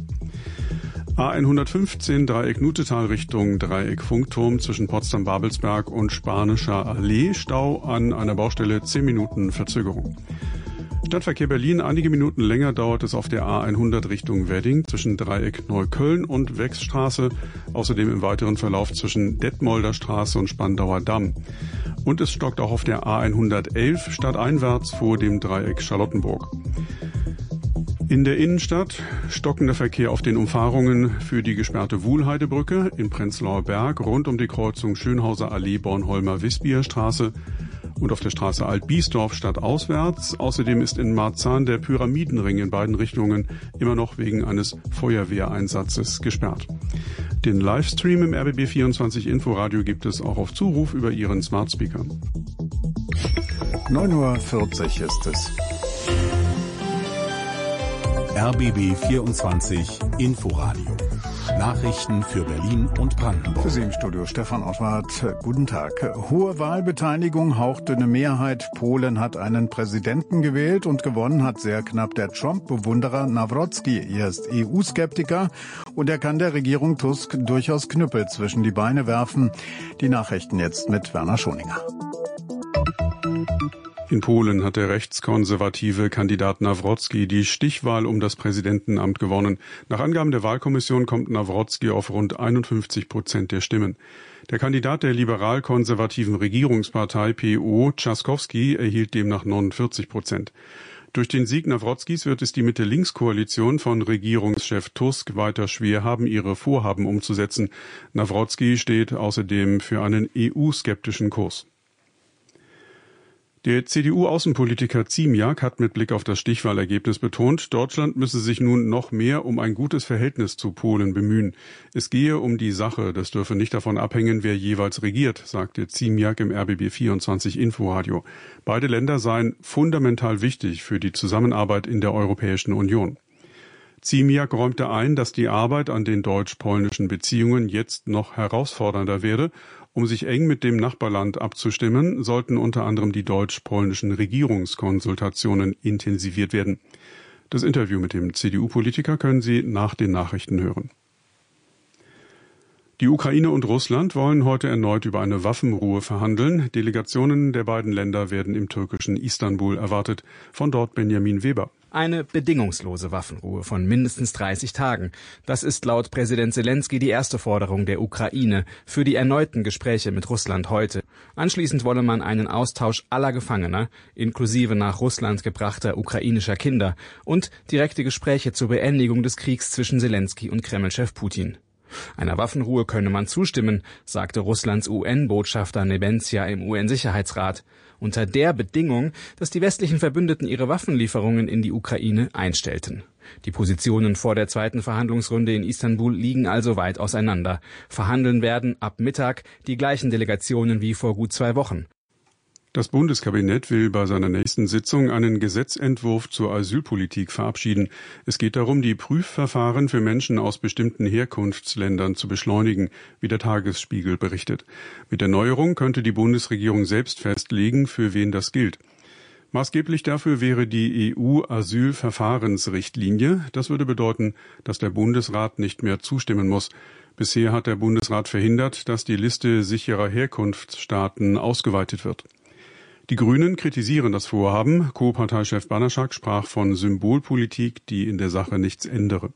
A115 Dreieck Nutetal Richtung Dreieck Funkturm zwischen Potsdam-Babelsberg und Spanischer Allee. Stau an einer Baustelle, 10 Minuten Verzögerung. Stadtverkehr Berlin. Einige Minuten länger dauert es auf der A100 Richtung Wedding zwischen Dreieck Neukölln und Wechsstraße. Außerdem im weiteren Verlauf zwischen Detmolder Straße und Spandauer Damm. Und es stockt auch auf der A111 stadteinwärts vor dem Dreieck Charlottenburg. In der Innenstadt stockender Verkehr auf den Umfahrungen für die gesperrte Wuhlheidebrücke in Prenzlauer Berg rund um die Kreuzung Schönhauser Allee Bornholmer-Wisbier-Straße und auf der Straße Alt-Biesdorf stadtauswärts. Außerdem ist in Marzahn der Pyramidenring in beiden Richtungen immer noch wegen eines Feuerwehreinsatzes gesperrt. Den Livestream im RBB24 Inforadio gibt es auch auf Zuruf über Ihren Smart Speaker. 9:40 Uhr ist es. RBB 24 Inforadio. Nachrichten für Berlin und Brandenburg. Für Sie im Studio Stefan Ottwart. Guten Tag. Hohe Wahlbeteiligung, hauchdünne Mehrheit. Polen hat einen Präsidenten gewählt und gewonnen hat sehr knapp der Trump-Bewunderer Nawrocki. Er ist EU-Skeptiker und er kann der Regierung Tusk durchaus Knüppel zwischen die Beine werfen. Die Nachrichten jetzt mit Werner Schoninger. In Polen hat der rechtskonservative Kandidat Nawrocki die Stichwahl um das Präsidentenamt gewonnen. Nach Angaben der Wahlkommission kommt Nawrocki auf rund 51% der Stimmen. Der Kandidat der liberal-konservativen Regierungspartei PO, Trzaskowski, erhielt demnach 49%. Durch den Sieg Nawrockis wird es die Mitte-Links-Koalition von Regierungschef Tusk weiter schwer haben, ihre Vorhaben umzusetzen. Nawrocki steht außerdem für einen EU-skeptischen Kurs. Der CDU-Außenpolitiker Ziemiak hat mit Blick auf das Stichwahlergebnis betont, Deutschland müsse sich nun noch mehr um ein gutes Verhältnis zu Polen bemühen. Es gehe um die Sache, das dürfe nicht davon abhängen, wer jeweils regiert, sagte Ziemiak im RBB24 Inforadio. Beide Länder seien fundamental wichtig für die Zusammenarbeit in der Europäischen Union. Ziemiak räumte ein, dass die Arbeit an den deutsch-polnischen Beziehungen jetzt noch herausfordernder werde. Um sich eng mit dem Nachbarland abzustimmen, sollten unter anderem die deutsch-polnischen Regierungskonsultationen intensiviert werden. Das Interview mit dem CDU-Politiker können Sie nach den Nachrichten hören. Die Ukraine und Russland wollen heute erneut über eine Waffenruhe verhandeln. Delegationen der beiden Länder werden im türkischen Istanbul erwartet. Von dort Benjamin Weber. Eine bedingungslose Waffenruhe von mindestens 30 Tagen. Das ist laut Präsident Selenskyj die erste Forderung der Ukraine für die erneuten Gespräche mit Russland heute. Anschließend wolle man einen Austausch aller Gefangener, inklusive nach Russland gebrachter ukrainischer Kinder, und direkte Gespräche zur Beendigung des Kriegs zwischen Selenskyj und Kremlchef Putin. Einer Waffenruhe könne man zustimmen, sagte Russlands UN-Botschafter Nebenzia im UN-Sicherheitsrat, unter der Bedingung, dass die westlichen Verbündeten ihre Waffenlieferungen in die Ukraine einstellten. Die Positionen vor der zweiten Verhandlungsrunde in Istanbul liegen also weit auseinander. Verhandeln werden ab Mittag die gleichen Delegationen wie vor gut 2 Wochen. Das Bundeskabinett will bei seiner nächsten Sitzung einen Gesetzentwurf zur Asylpolitik verabschieden. Es geht darum, die Prüfverfahren für Menschen aus bestimmten Herkunftsländern zu beschleunigen, wie der Tagesspiegel berichtet. Mit der Neuerung könnte die Bundesregierung selbst festlegen, für wen das gilt. Maßgeblich dafür wäre die EU-Asylverfahrensrichtlinie. Das würde bedeuten, dass der Bundesrat nicht mehr zustimmen muss. Bisher hat der Bundesrat verhindert, dass die Liste sicherer Herkunftsstaaten ausgeweitet wird. Die Grünen kritisieren das Vorhaben. Co-Parteichef Banaschak sprach von Symbolpolitik, die in der Sache nichts ändere.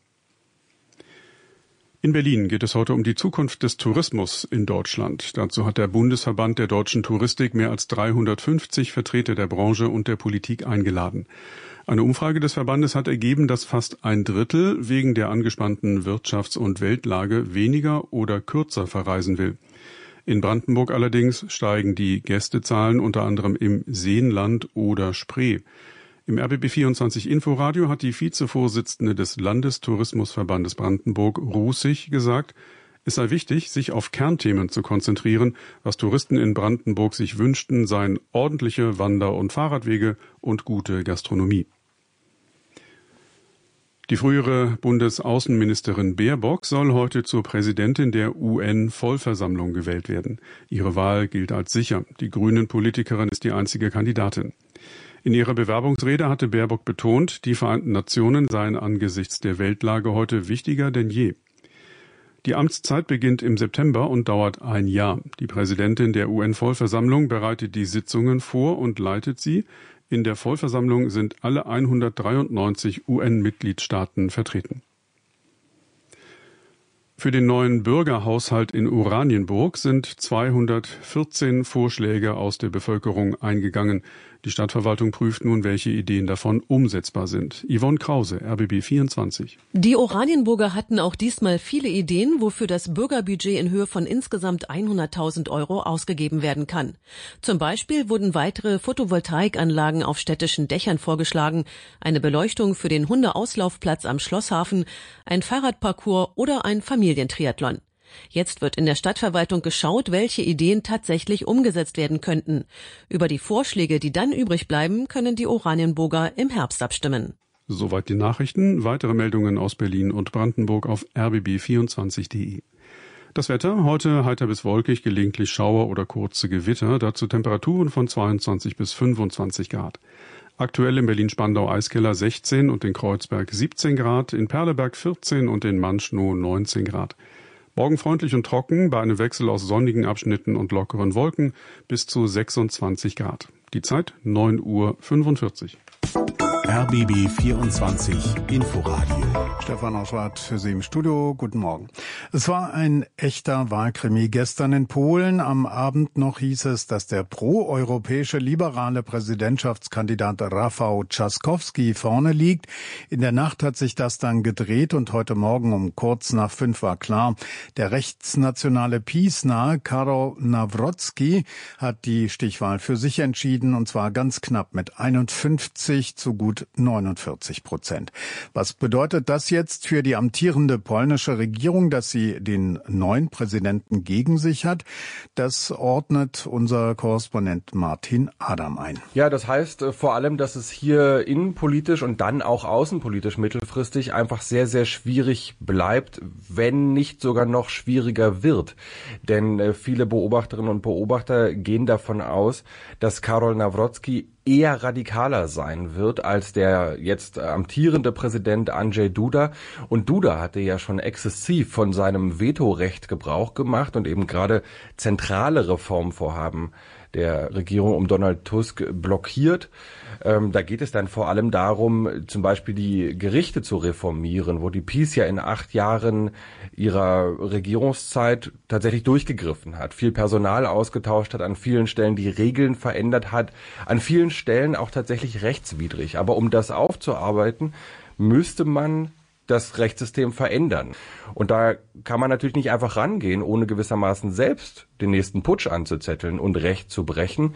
In Berlin geht es heute um die Zukunft des Tourismus in Deutschland. Dazu hat der Bundesverband der deutschen Touristik mehr als 350 Vertreter der Branche und der Politik eingeladen. Eine Umfrage des Verbandes hat ergeben, dass fast 1/3 wegen der angespannten Wirtschafts- und Weltlage weniger oder kürzer verreisen will. In Brandenburg allerdings steigen die Gästezahlen unter anderem im Seenland oder Spree. Im RBB24 Inforadio hat die Vizevorsitzende des Landestourismusverbandes Brandenburg, Rußig, gesagt, es sei wichtig, sich auf Kernthemen zu konzentrieren. Was Touristen in Brandenburg sich wünschten, seien ordentliche Wander- und Fahrradwege und gute Gastronomie. Die frühere Bundesaußenministerin Baerbock soll heute zur Präsidentin der UN-Vollversammlung gewählt werden. Ihre Wahl gilt als sicher. Die Grünen-Politikerin ist die einzige Kandidatin. In ihrer Bewerbungsrede hatte Baerbock betont, die Vereinten Nationen seien angesichts der Weltlage heute wichtiger denn je. Die Amtszeit beginnt im September und dauert 1 Jahr. Die Präsidentin der UN-Vollversammlung bereitet die Sitzungen vor und leitet sie. In der Vollversammlung sind alle 193 UN-Mitgliedstaaten vertreten. Für den neuen Bürgerhaushalt in Oranienburg sind 214 Vorschläge aus der Bevölkerung eingegangen. Die Stadtverwaltung prüft nun, welche Ideen davon umsetzbar sind. Yvonne Krause, RBB 24. Die Oranienburger hatten auch diesmal viele Ideen, wofür das Bürgerbudget in Höhe von insgesamt 100.000 € ausgegeben werden kann. Zum Beispiel wurden weitere Photovoltaikanlagen auf städtischen Dächern vorgeschlagen, eine Beleuchtung für den Hundeauslaufplatz am Schlosshafen, ein Fahrradparcours oder ein Familientriathlon. Jetzt wird in der Stadtverwaltung geschaut, welche Ideen tatsächlich umgesetzt werden könnten. Über die Vorschläge, die dann übrig bleiben, können die Oranienburger im Herbst abstimmen. Soweit die Nachrichten. Weitere Meldungen aus Berlin und Brandenburg auf rbb24.de. Das Wetter, heute heiter bis wolkig, gelegentlich Schauer oder kurze Gewitter, dazu Temperaturen von 22 bis 25 Grad. Aktuell in Berlin-Spandau-Eiskeller 16 und in Kreuzberg 17 Grad, in Perleberg 14 und in Manschnow 19 Grad. Morgen freundlich und trocken, bei einem Wechsel aus sonnigen Abschnitten und lockeren Wolken bis zu 26 Grad. Die Zeit 9:45 Uhr. RBB 24 Inforadio. Stefan Oschwart für Sie im Studio. Guten Morgen. Es war ein echter Wahlkrimi gestern in Polen. Am Abend noch hieß es, dass der proeuropäische liberale Präsidentschaftskandidat Rafał Trzaskowski vorne liegt. In der Nacht hat sich das dann gedreht und heute Morgen um kurz nach 5 war klar, der rechtsnationale PiS-nahe Karol Nawrocki hat die Stichwahl für sich entschieden, und zwar ganz knapp mit 51 zu gut 49%. Was bedeutet das jetzt für die amtierende polnische Regierung, dass sie den neuen Präsidenten gegen sich hat? Das ordnet unser Korrespondent Martin Adam ein. Ja, das heißt vor allem, dass es hier innenpolitisch und dann auch außenpolitisch mittelfristig einfach sehr, sehr schwierig bleibt, wenn nicht sogar noch schwieriger wird. Denn viele Beobachterinnen und Beobachter gehen davon aus, dass Karol Nawrocki eher radikaler sein wird als der jetzt amtierende Präsident Andrzej Duda. Und Duda hatte ja schon exzessiv von seinem Vetorecht Gebrauch gemacht und eben gerade zentrale Reformvorhaben der Regierung um Donald Tusk blockiert. Da geht es dann vor allem darum, zum Beispiel die Gerichte zu reformieren, wo die PiS ja in 8 Jahren ihrer Regierungszeit tatsächlich durchgegriffen hat, viel Personal ausgetauscht hat, an vielen Stellen die Regeln verändert hat, an vielen Stellen auch tatsächlich rechtswidrig. Aber um das aufzuarbeiten, müsste man das Rechtssystem verändern. Und da kann man natürlich nicht einfach rangehen, ohne gewissermaßen selbst den nächsten Putsch anzuzetteln und Recht zu brechen.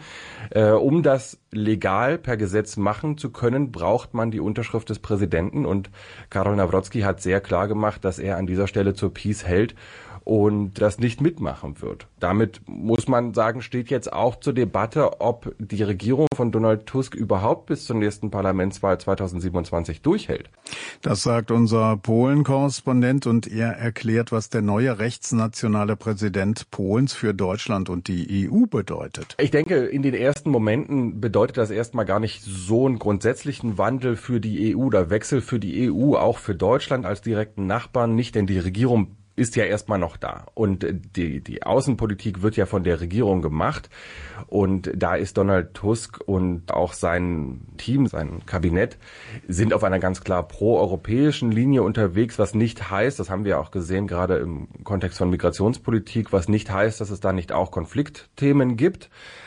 Um das legal per Gesetz machen zu können, braucht man die Unterschrift des Präsidenten. Und Karol Nawrocki hat sehr klar gemacht, dass er an dieser Stelle zur PiS hält und das nicht mitmachen wird. Damit, muss man sagen, steht jetzt auch zur Debatte, ob die Regierung von Donald Tusk überhaupt bis zur nächsten Parlamentswahl 2027 durchhält. Das sagt unser Polen-Korrespondent, und er erklärt, was der neue rechtsnationale Präsident Polens für Deutschland und die EU bedeutet. Ich denke, in den ersten Momenten bedeutet das erstmal gar nicht so einen grundsätzlichen Wandel für die EU oder Wechsel für die EU, auch für Deutschland als direkten Nachbarn nicht, denn die Regierung ist ja erstmal noch da. Und die Außenpolitik wird ja von der Regierung gemacht. Und da ist Donald Tusk und auch sein Team, sein Kabinett, sind auf einer ganz klar proeuropäischen Linie unterwegs, was nicht heißt, das haben wir auch gesehen, gerade im Kontext von Migrationspolitik, was nicht heißt, dass es da nicht auch Konfliktthemen gibt.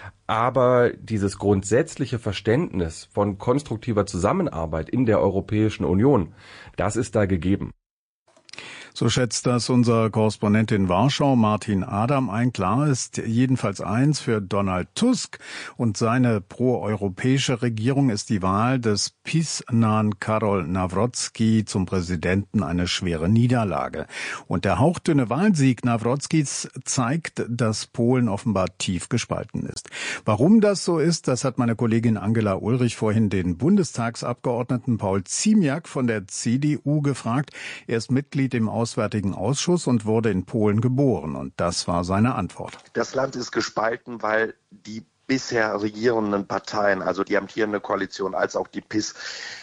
Aber dieses grundsätzliche Verständnis von konstruktiver Zusammenarbeit in der Europäischen Union, das ist da gegeben. So schätzt das unser Korrespondent in Warschau, Martin Adam, ein. Klar ist jedenfalls eins: für Donald Tusk und seine proeuropäische Regierung ist die Wahl des PiS-nahen Karol Nawrocki zum Präsidenten eine schwere Niederlage. Und der hauchdünne Wahlsieg Nawrockis zeigt, dass Polen offenbar tief gespalten ist. Warum das so ist, das hat meine Kollegin Angela Ulrich vorhin den Bundestagsabgeordneten Paul Ziemiak von der CDU gefragt. Er ist Mitglied im Auswärtigen Ausschuss und wurde in Polen geboren. Und das war seine Antwort. Das Land ist gespalten, weil die bisher regierenden Parteien, also die amtierende Koalition als auch die PiS,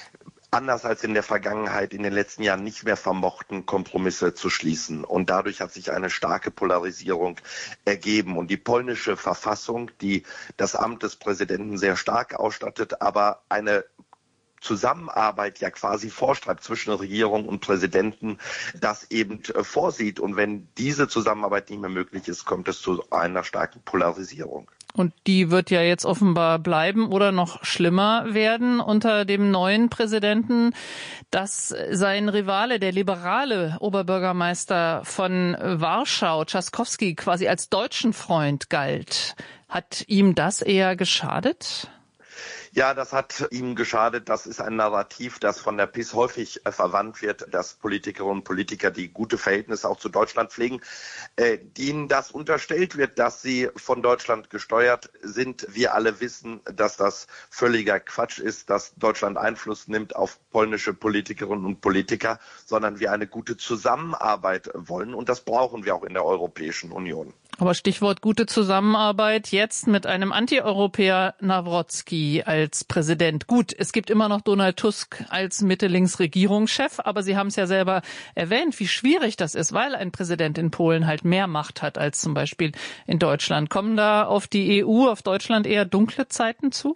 anders als in der Vergangenheit in den letzten Jahren nicht mehr vermochten, Kompromisse zu schließen. Und dadurch hat sich eine starke Polarisierung ergeben. Und die polnische Verfassung, die das Amt des Präsidenten sehr stark ausstattet, aber eine Zusammenarbeit ja quasi vorschreibt zwischen Regierung und Präsidenten, das eben vorsieht. Und wenn diese Zusammenarbeit nicht mehr möglich ist, kommt es zu einer starken Polarisierung. Und die wird ja jetzt offenbar bleiben oder noch schlimmer werden unter dem neuen Präsidenten, dass sein Rivale, der liberale Oberbürgermeister von Warschau, Trzaskowski, quasi als deutschen Freund galt. Hat ihm das eher geschadet? Ja, das hat ihm geschadet. Das ist ein Narrativ, das von der PiS häufig verwandt wird, dass Politikerinnen und Politiker, die gute Verhältnisse auch zu Deutschland pflegen, denen das unterstellt wird, dass sie von Deutschland gesteuert sind. Wir alle wissen, dass das völliger Quatsch ist, dass Deutschland Einfluss nimmt auf polnische Politikerinnen und Politiker, sondern wir eine gute Zusammenarbeit wollen. Und das brauchen wir auch in der Europäischen Union. Aber Stichwort gute Zusammenarbeit jetzt mit einem Anti-Europäer Nawrocki als Präsident. Gut, es gibt immer noch Donald Tusk als Mitte-Links-Regierungschef, aber Sie haben es ja selber erwähnt, wie schwierig das ist, weil ein Präsident in Polen halt mehr Macht hat als zum Beispiel in Deutschland. Kommen da auf die EU, auf Deutschland eher dunkle Zeiten zu?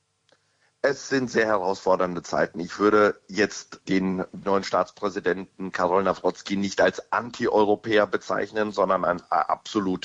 Es sind sehr herausfordernde Zeiten. Ich würde jetzt den neuen Staatspräsidenten Karol Nawrocki nicht als Anti-Europäer bezeichnen, sondern ein absolut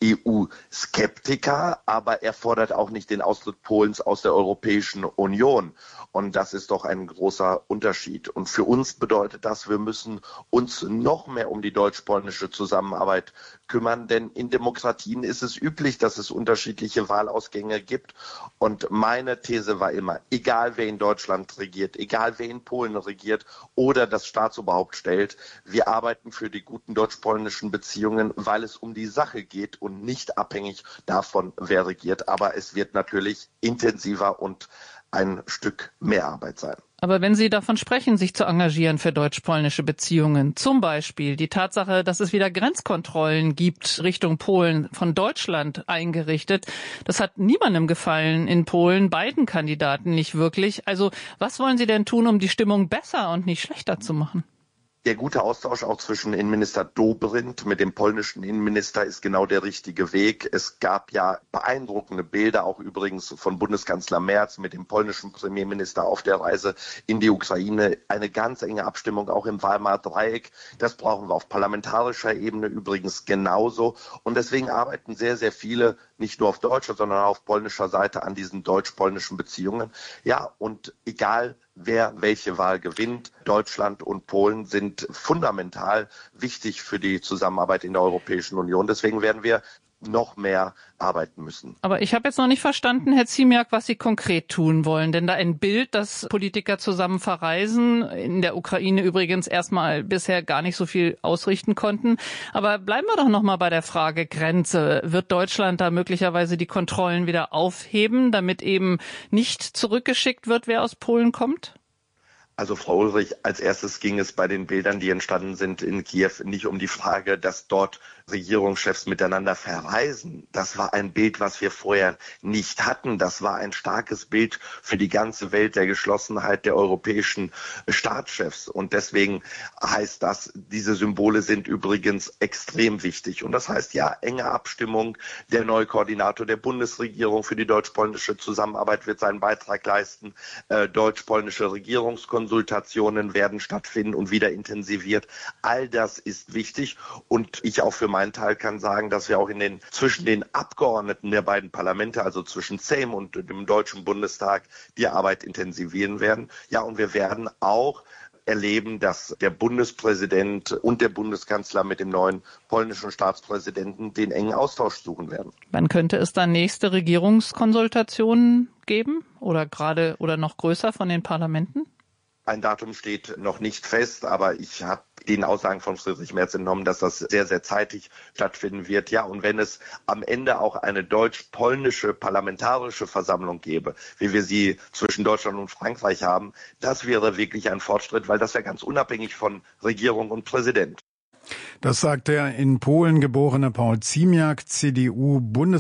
EU-Skeptiker. Aber er fordert auch nicht den Austritt Polens aus der Europäischen Union. Und das ist doch ein großer Unterschied. Und für uns bedeutet das, wir müssen uns noch mehr um die deutsch-polnische Zusammenarbeit kümmern. Denn in Demokratien ist es üblich, dass es unterschiedliche Wahlausgänge gibt. Und meine These war immer, egal wer in Deutschland regiert, egal wer in Polen regiert oder das Staatsoberhaupt stellt, wir arbeiten für die guten deutsch-polnischen Beziehungen, weil es um die Sache geht und nicht abhängig davon, wer regiert. Aber es wird natürlich intensiver und ein Stück mehr Arbeit sein. Aber wenn Sie davon sprechen, sich zu engagieren für deutsch-polnische Beziehungen, zum Beispiel die Tatsache, dass es wieder Grenzkontrollen gibt Richtung Polen von Deutschland eingerichtet, das hat niemandem gefallen in Polen, beiden Kandidaten nicht wirklich. Also was wollen Sie denn tun, um die Stimmung besser und nicht schlechter zu machen? Der gute Austausch auch zwischen Innenminister Dobrindt mit dem polnischen Innenminister ist genau der richtige Weg. Es gab ja beeindruckende Bilder, auch übrigens von Bundeskanzler Merz mit dem polnischen Premierminister auf der Reise in die Ukraine. Eine ganz enge Abstimmung auch im Weimarer Dreieck. Das brauchen wir auf parlamentarischer Ebene übrigens genauso. Und deswegen arbeiten sehr, sehr viele, nicht nur auf deutscher, sondern auch auf polnischer Seite an diesen deutsch-polnischen Beziehungen. Ja, und egal wer welche Wahl gewinnt, Deutschland und Polen sind fundamental wichtig für die Zusammenarbeit in der Europäischen Union. Deswegen werden wir noch mehr arbeiten müssen. Aber ich habe jetzt noch nicht verstanden, Herr Ziemiak, was Sie konkret tun wollen. Denn da ein Bild, dass Politiker zusammen verreisen, in der Ukraine übrigens erstmal bisher gar nicht so viel ausrichten konnten. Aber bleiben wir doch noch mal bei der Frage Grenze. Wird Deutschland da möglicherweise die Kontrollen wieder aufheben, damit eben nicht zurückgeschickt wird, wer aus Polen kommt? Also Frau Ulrich, als erstes ging es bei den Bildern, die entstanden sind in Kiew, nicht um die Frage, dass dort Regierungschefs miteinander verreisen. Das war ein Bild, was wir vorher nicht hatten. Das war ein starkes Bild für die ganze Welt der Geschlossenheit der europäischen Staatschefs. Und deswegen heißt das, diese Symbole sind übrigens extrem wichtig. Und das heißt ja, enge Abstimmung. Der neue Koordinator der Bundesregierung für die deutsch-polnische Zusammenarbeit wird seinen Beitrag leisten. Deutsch-polnische Regierungskonsultationen werden stattfinden und wieder intensiviert. All das ist wichtig. Und ich auch für meinen Teil kann sagen, dass wir auch zwischen den Abgeordneten der beiden Parlamente, also zwischen Sejm und dem Deutschen Bundestag, die Arbeit intensivieren werden. Ja, und wir werden auch erleben, dass der Bundespräsident und der Bundeskanzler mit dem neuen polnischen Staatspräsidenten den engen Austausch suchen werden. Wann könnte es dann nächste Regierungskonsultationen geben oder noch größer von den Parlamenten? Ein Datum steht noch nicht fest, aber ich habe den Aussagen von Friedrich Merz entnommen, dass das sehr, sehr zeitig stattfinden wird. Ja, und wenn es am Ende auch eine deutsch-polnische parlamentarische Versammlung gäbe, wie wir sie zwischen Deutschland und Frankreich haben, das wäre wirklich ein Fortschritt, weil das wäre ganz unabhängig von Regierung und Präsident. Das sagt der in Polen geborene Paul Ziemiak,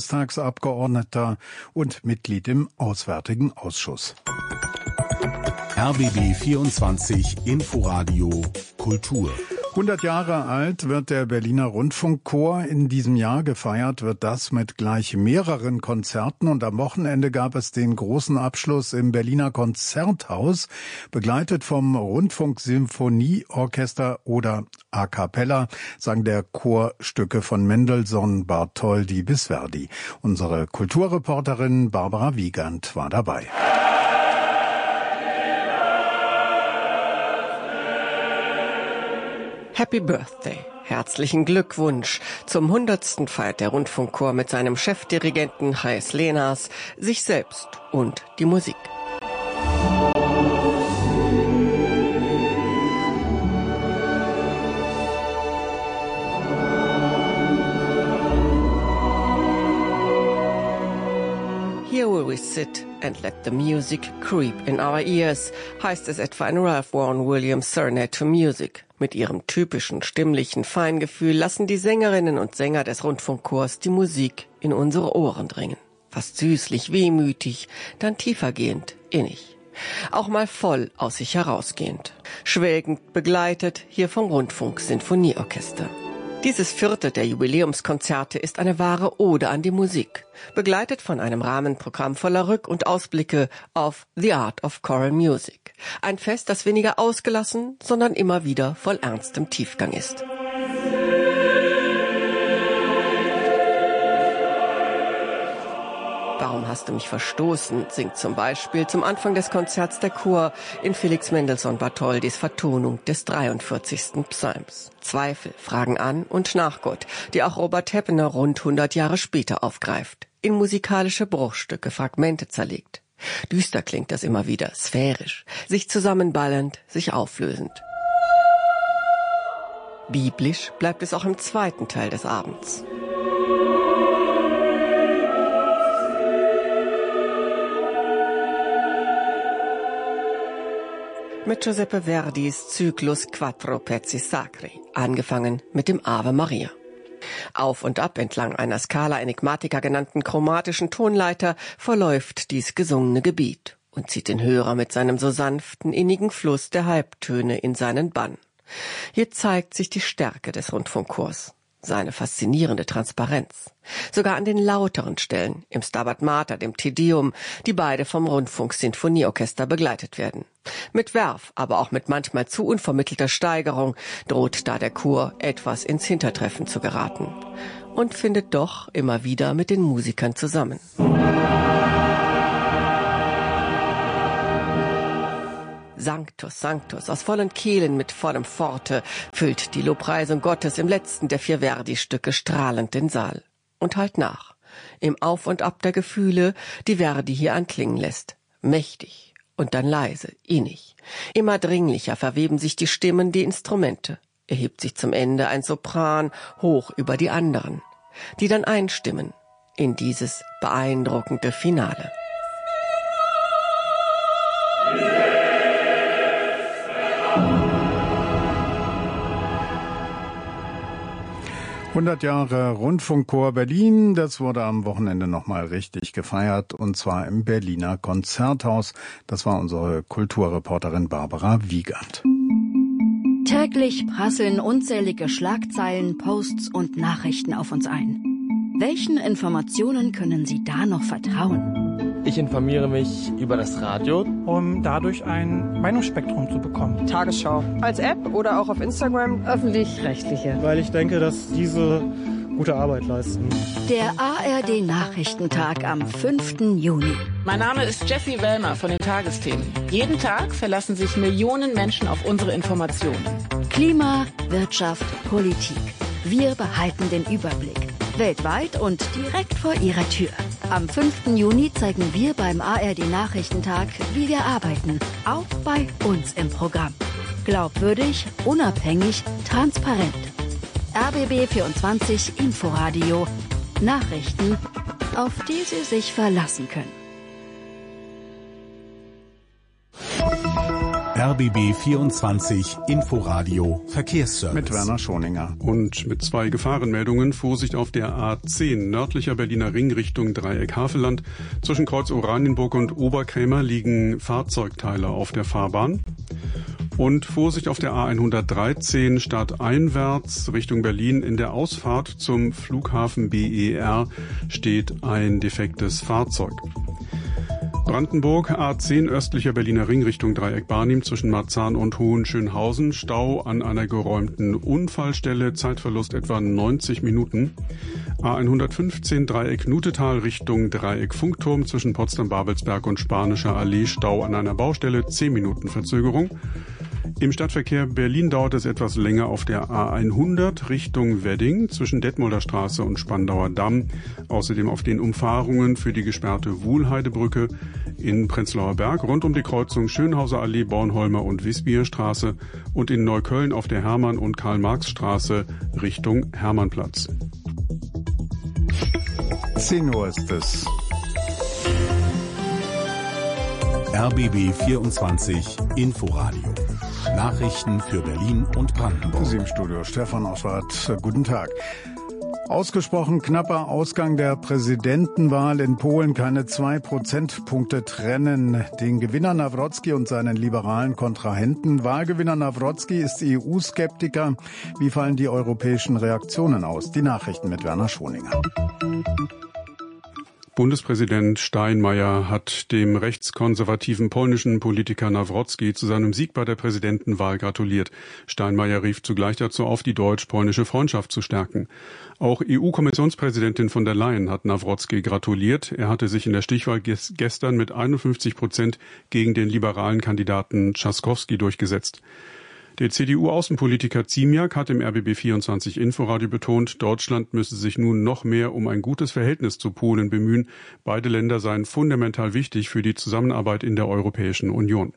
CDU-Bundestagsabgeordneter und Mitglied im Auswärtigen Ausschuss. RBB 24 Inforadio Kultur. 100 Jahre alt wird der Berliner Rundfunkchor in diesem Jahr. Gefeiert wird das mit gleich mehreren Konzerten. Und am Wochenende gab es den großen Abschluss im Berliner Konzerthaus, begleitet vom Rundfunksymphonieorchester oder A Cappella, sang der Chor Stücke von Mendelssohn, Bartholdy bis Verdi. Unsere Kulturreporterin Barbara Wiegand war dabei. Happy Birthday. Herzlichen Glückwunsch. Zum 100. feiert der Rundfunkchor mit seinem Chefdirigenten Heis Lehnars sich selbst und die Musik. Here will we sit and let the music creep in our ears, heißt es etwa in Ralph Vaughan Williams' Serenade to Music. Mit ihrem typischen stimmlichen Feingefühl lassen die Sängerinnen und Sänger des Rundfunkchors die Musik in unsere Ohren dringen. Fast süßlich, wehmütig, dann tiefergehend, innig. Auch mal voll aus sich herausgehend. Schwelgend begleitet hier vom Rundfunk-Sinfonieorchester. Dieses 4. der Jubiläumskonzerte ist eine wahre Ode an die Musik, begleitet von einem Rahmenprogramm voller Rück- und Ausblicke auf The Art of Choral Music. Ein Fest, das weniger ausgelassen, sondern immer wieder voll ernstem Tiefgang ist. Warum hast du mich verstoßen, singt zum Beispiel zum Anfang des Konzerts der Chor in Felix Mendelssohn Bartholdys Vertonung des 43. Psalms. Zweifel, Fragen an und nach Gott, die auch Robert Heppener rund 100 Jahre später aufgreift, in musikalische Bruchstücke, Fragmente zerlegt. Düster klingt das immer wieder, sphärisch, sich zusammenballend, sich auflösend. Biblisch bleibt es auch im 2. Teil des Abends. Mit Giuseppe Verdis Zyklus Quattro Pezzi Sacri, angefangen mit dem Ave Maria. Auf und ab entlang einer Scala Enigmatica genannten chromatischen Tonleiter verläuft dies gesungene Gebiet und zieht den Hörer mit seinem so sanften, innigen Fluss der Halbtöne in seinen Bann. Hier zeigt sich die Stärke des Rundfunkchors, seine faszinierende Transparenz. Sogar an den lauteren Stellen, im Stabat Mater, dem Te Deum, die beide vom Rundfunk-Sinfonieorchester begleitet werden. Mit Verve, aber auch mit manchmal zu unvermittelter Steigerung droht da der Chor etwas ins Hintertreffen zu geraten. Und findet doch immer wieder mit den Musikern zusammen. Sanctus, Sanctus, aus vollen Kehlen mit vollem Forte füllt die Lobpreisung Gottes im letzten der 4 Verdi-Stücke strahlend den Saal. Und halt nach, im Auf und Ab der Gefühle, die Verdi hier anklingen lässt. Mächtig und dann leise, innig. Immer dringlicher verweben sich die Stimmen, die Instrumente. Erhebt sich zum Ende ein Sopran hoch über die anderen, die dann einstimmen in dieses beeindruckende Finale. 100 Jahre Rundfunkchor Berlin, das wurde am Wochenende nochmal richtig gefeiert, und zwar im Berliner Konzerthaus. Das war unsere Kulturreporterin Barbara Wiegand. Täglich prasseln unzählige Schlagzeilen, Posts und Nachrichten auf uns ein. Welchen Informationen können Sie da noch vertrauen? Ich informiere mich über das Radio, um dadurch ein Meinungsspektrum zu bekommen. Tagesschau. Als App oder auch auf Instagram. Öffentlich-rechtliche. Weil ich denke, dass diese gute Arbeit leisten. Der ARD-Nachrichtentag am 5. Juni. Mein Name ist Jessie Wellmer von den Tagesthemen. Jeden Tag verlassen sich Millionen Menschen auf unsere Informationen. Klima, Wirtschaft, Politik. Wir behalten den Überblick. Weltweit und direkt vor Ihrer Tür. Am 5. Juni zeigen wir beim ARD-Nachrichtentag, wie wir arbeiten. Auch bei uns im Programm. Glaubwürdig, unabhängig, transparent. RBB 24 Inforadio. Nachrichten, auf die Sie sich verlassen können. RBB 24 Inforadio Verkehrsservice. Mit Werner Schoninger. Und mit 2 Gefahrenmeldungen. Vorsicht auf der A10 nördlicher Berliner Ring Richtung Dreieck Havelland. Zwischen Kreuz Oranienburg und Oberkrämer liegen Fahrzeugteile auf der Fahrbahn. Und Vorsicht auf der A113 stadteinwärts Richtung Berlin. In der Ausfahrt zum Flughafen BER steht ein defektes Fahrzeug. Brandenburg, A10 östlicher Berliner Ring Richtung Dreieck Barnim zwischen Marzahn und Hohenschönhausen. Stau an einer geräumten Unfallstelle, Zeitverlust etwa 90 Minuten. A115 Dreieck Nutetal Richtung Dreieck Funkturm zwischen Potsdam-Babelsberg und Spanischer Allee. Stau an einer Baustelle, 10 Minuten Verzögerung. Im Stadtverkehr Berlin dauert es etwas länger auf der A100 Richtung Wedding zwischen Detmolder Straße und Spandauer Damm. Außerdem auf den Umfahrungen für die gesperrte Wuhlheidebrücke in Prenzlauer Berg rund um die Kreuzung Schönhauser Allee, Bornholmer und Wisbierstraße und in Neukölln auf der Hermann- und Karl-Marx-Straße Richtung Hermannplatz. 10 Uhr ist es. RBB 24 Inforadio. Nachrichten für Berlin und Brandenburg. Sie im Studio Stefan Oschwart. Guten Tag. Ausgesprochen knapper Ausgang der Präsidentenwahl in Polen. Keine 2 Prozentpunkte trennen den Gewinner Nawrocki und seinen liberalen Kontrahenten. Wahlgewinner Nawrocki ist EU-Skeptiker. Wie fallen die europäischen Reaktionen aus? Die Nachrichten mit Werner Schoninger. Bundespräsident Steinmeier hat dem rechtskonservativen polnischen Politiker Nawrocki zu seinem Sieg bei der Präsidentenwahl gratuliert. Steinmeier rief zugleich dazu auf, die deutsch-polnische Freundschaft zu stärken. Auch EU-Kommissionspräsidentin von der Leyen hat Nawrocki gratuliert. Er hatte sich in der Stichwahl gestern mit 51% gegen den liberalen Kandidaten Trzaskowski durchgesetzt. Der CDU-Außenpolitiker Ziemiak hat im RBB 24 Inforadio betont, Deutschland müsse sich nun noch mehr um ein gutes Verhältnis zu Polen bemühen. Beide Länder seien fundamental wichtig für die Zusammenarbeit in der Europäischen Union.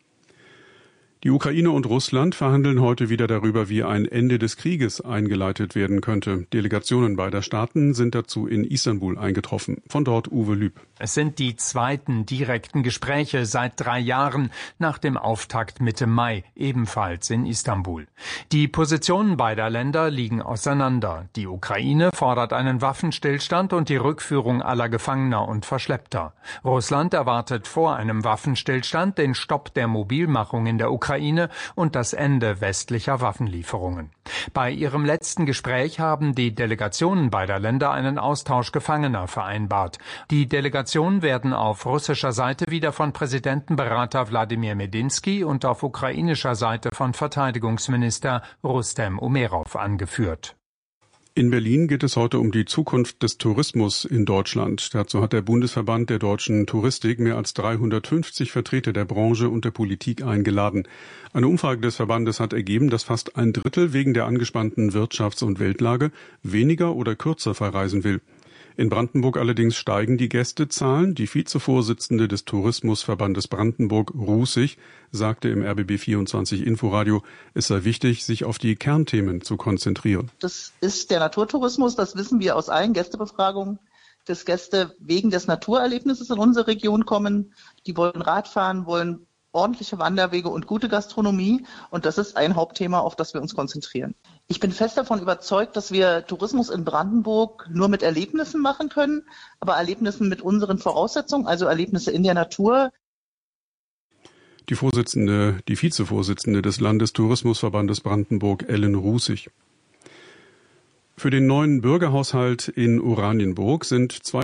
Die Ukraine und Russland verhandeln heute wieder darüber, wie ein Ende des Krieges eingeleitet werden könnte. Delegationen beider Staaten sind dazu in Istanbul eingetroffen. Von dort Uwe Lüb. Es sind die zweiten direkten Gespräche seit 3 Jahren nach dem Auftakt Mitte Mai, ebenfalls in Istanbul. Die Positionen beider Länder liegen auseinander. Die Ukraine fordert einen Waffenstillstand und die Rückführung aller Gefangener und Verschleppter. Russland erwartet vor einem Waffenstillstand den Stopp der Mobilmachung in der Ukraine und das Ende westlicher Waffenlieferungen. Bei ihrem letzten Gespräch haben die Delegationen beider Länder einen Austausch Gefangener vereinbart. Die Delegationen werden auf russischer Seite wieder von Präsidentenberater Wladimir Medinsky und auf ukrainischer Seite von Verteidigungsminister Rustem Umerov angeführt. In Berlin geht es heute um die Zukunft des Tourismus in Deutschland. Dazu hat der Bundesverband der deutschen Touristik mehr als 350 Vertreter der Branche und der Politik eingeladen. Eine Umfrage des Verbandes hat ergeben, dass fast 1/3 wegen der angespannten Wirtschafts- und Weltlage weniger oder kürzer verreisen will. In Brandenburg allerdings steigen die Gästezahlen. Die Vizevorsitzende des Tourismusverbandes Brandenburg, Rusig, sagte im RBB 24 Inforadio, es sei wichtig, sich auf die Kernthemen zu konzentrieren. Das ist der Naturtourismus, das wissen wir aus allen Gästebefragungen, dass Gäste wegen des Naturerlebnisses in unsere Region kommen. Die wollen Radfahren, wollen ordentliche Wanderwege und gute Gastronomie. Und das ist ein Hauptthema, auf das wir uns konzentrieren. Ich bin fest davon überzeugt, dass wir Tourismus in Brandenburg nur mit Erlebnissen machen können, aber Erlebnissen mit unseren Voraussetzungen, also Erlebnisse in der Natur. Die Vizevorsitzende des Landestourismusverbandes Brandenburg, Ellen Rusig. Für den neuen Bürgerhaushalt in Oranienburg sind 2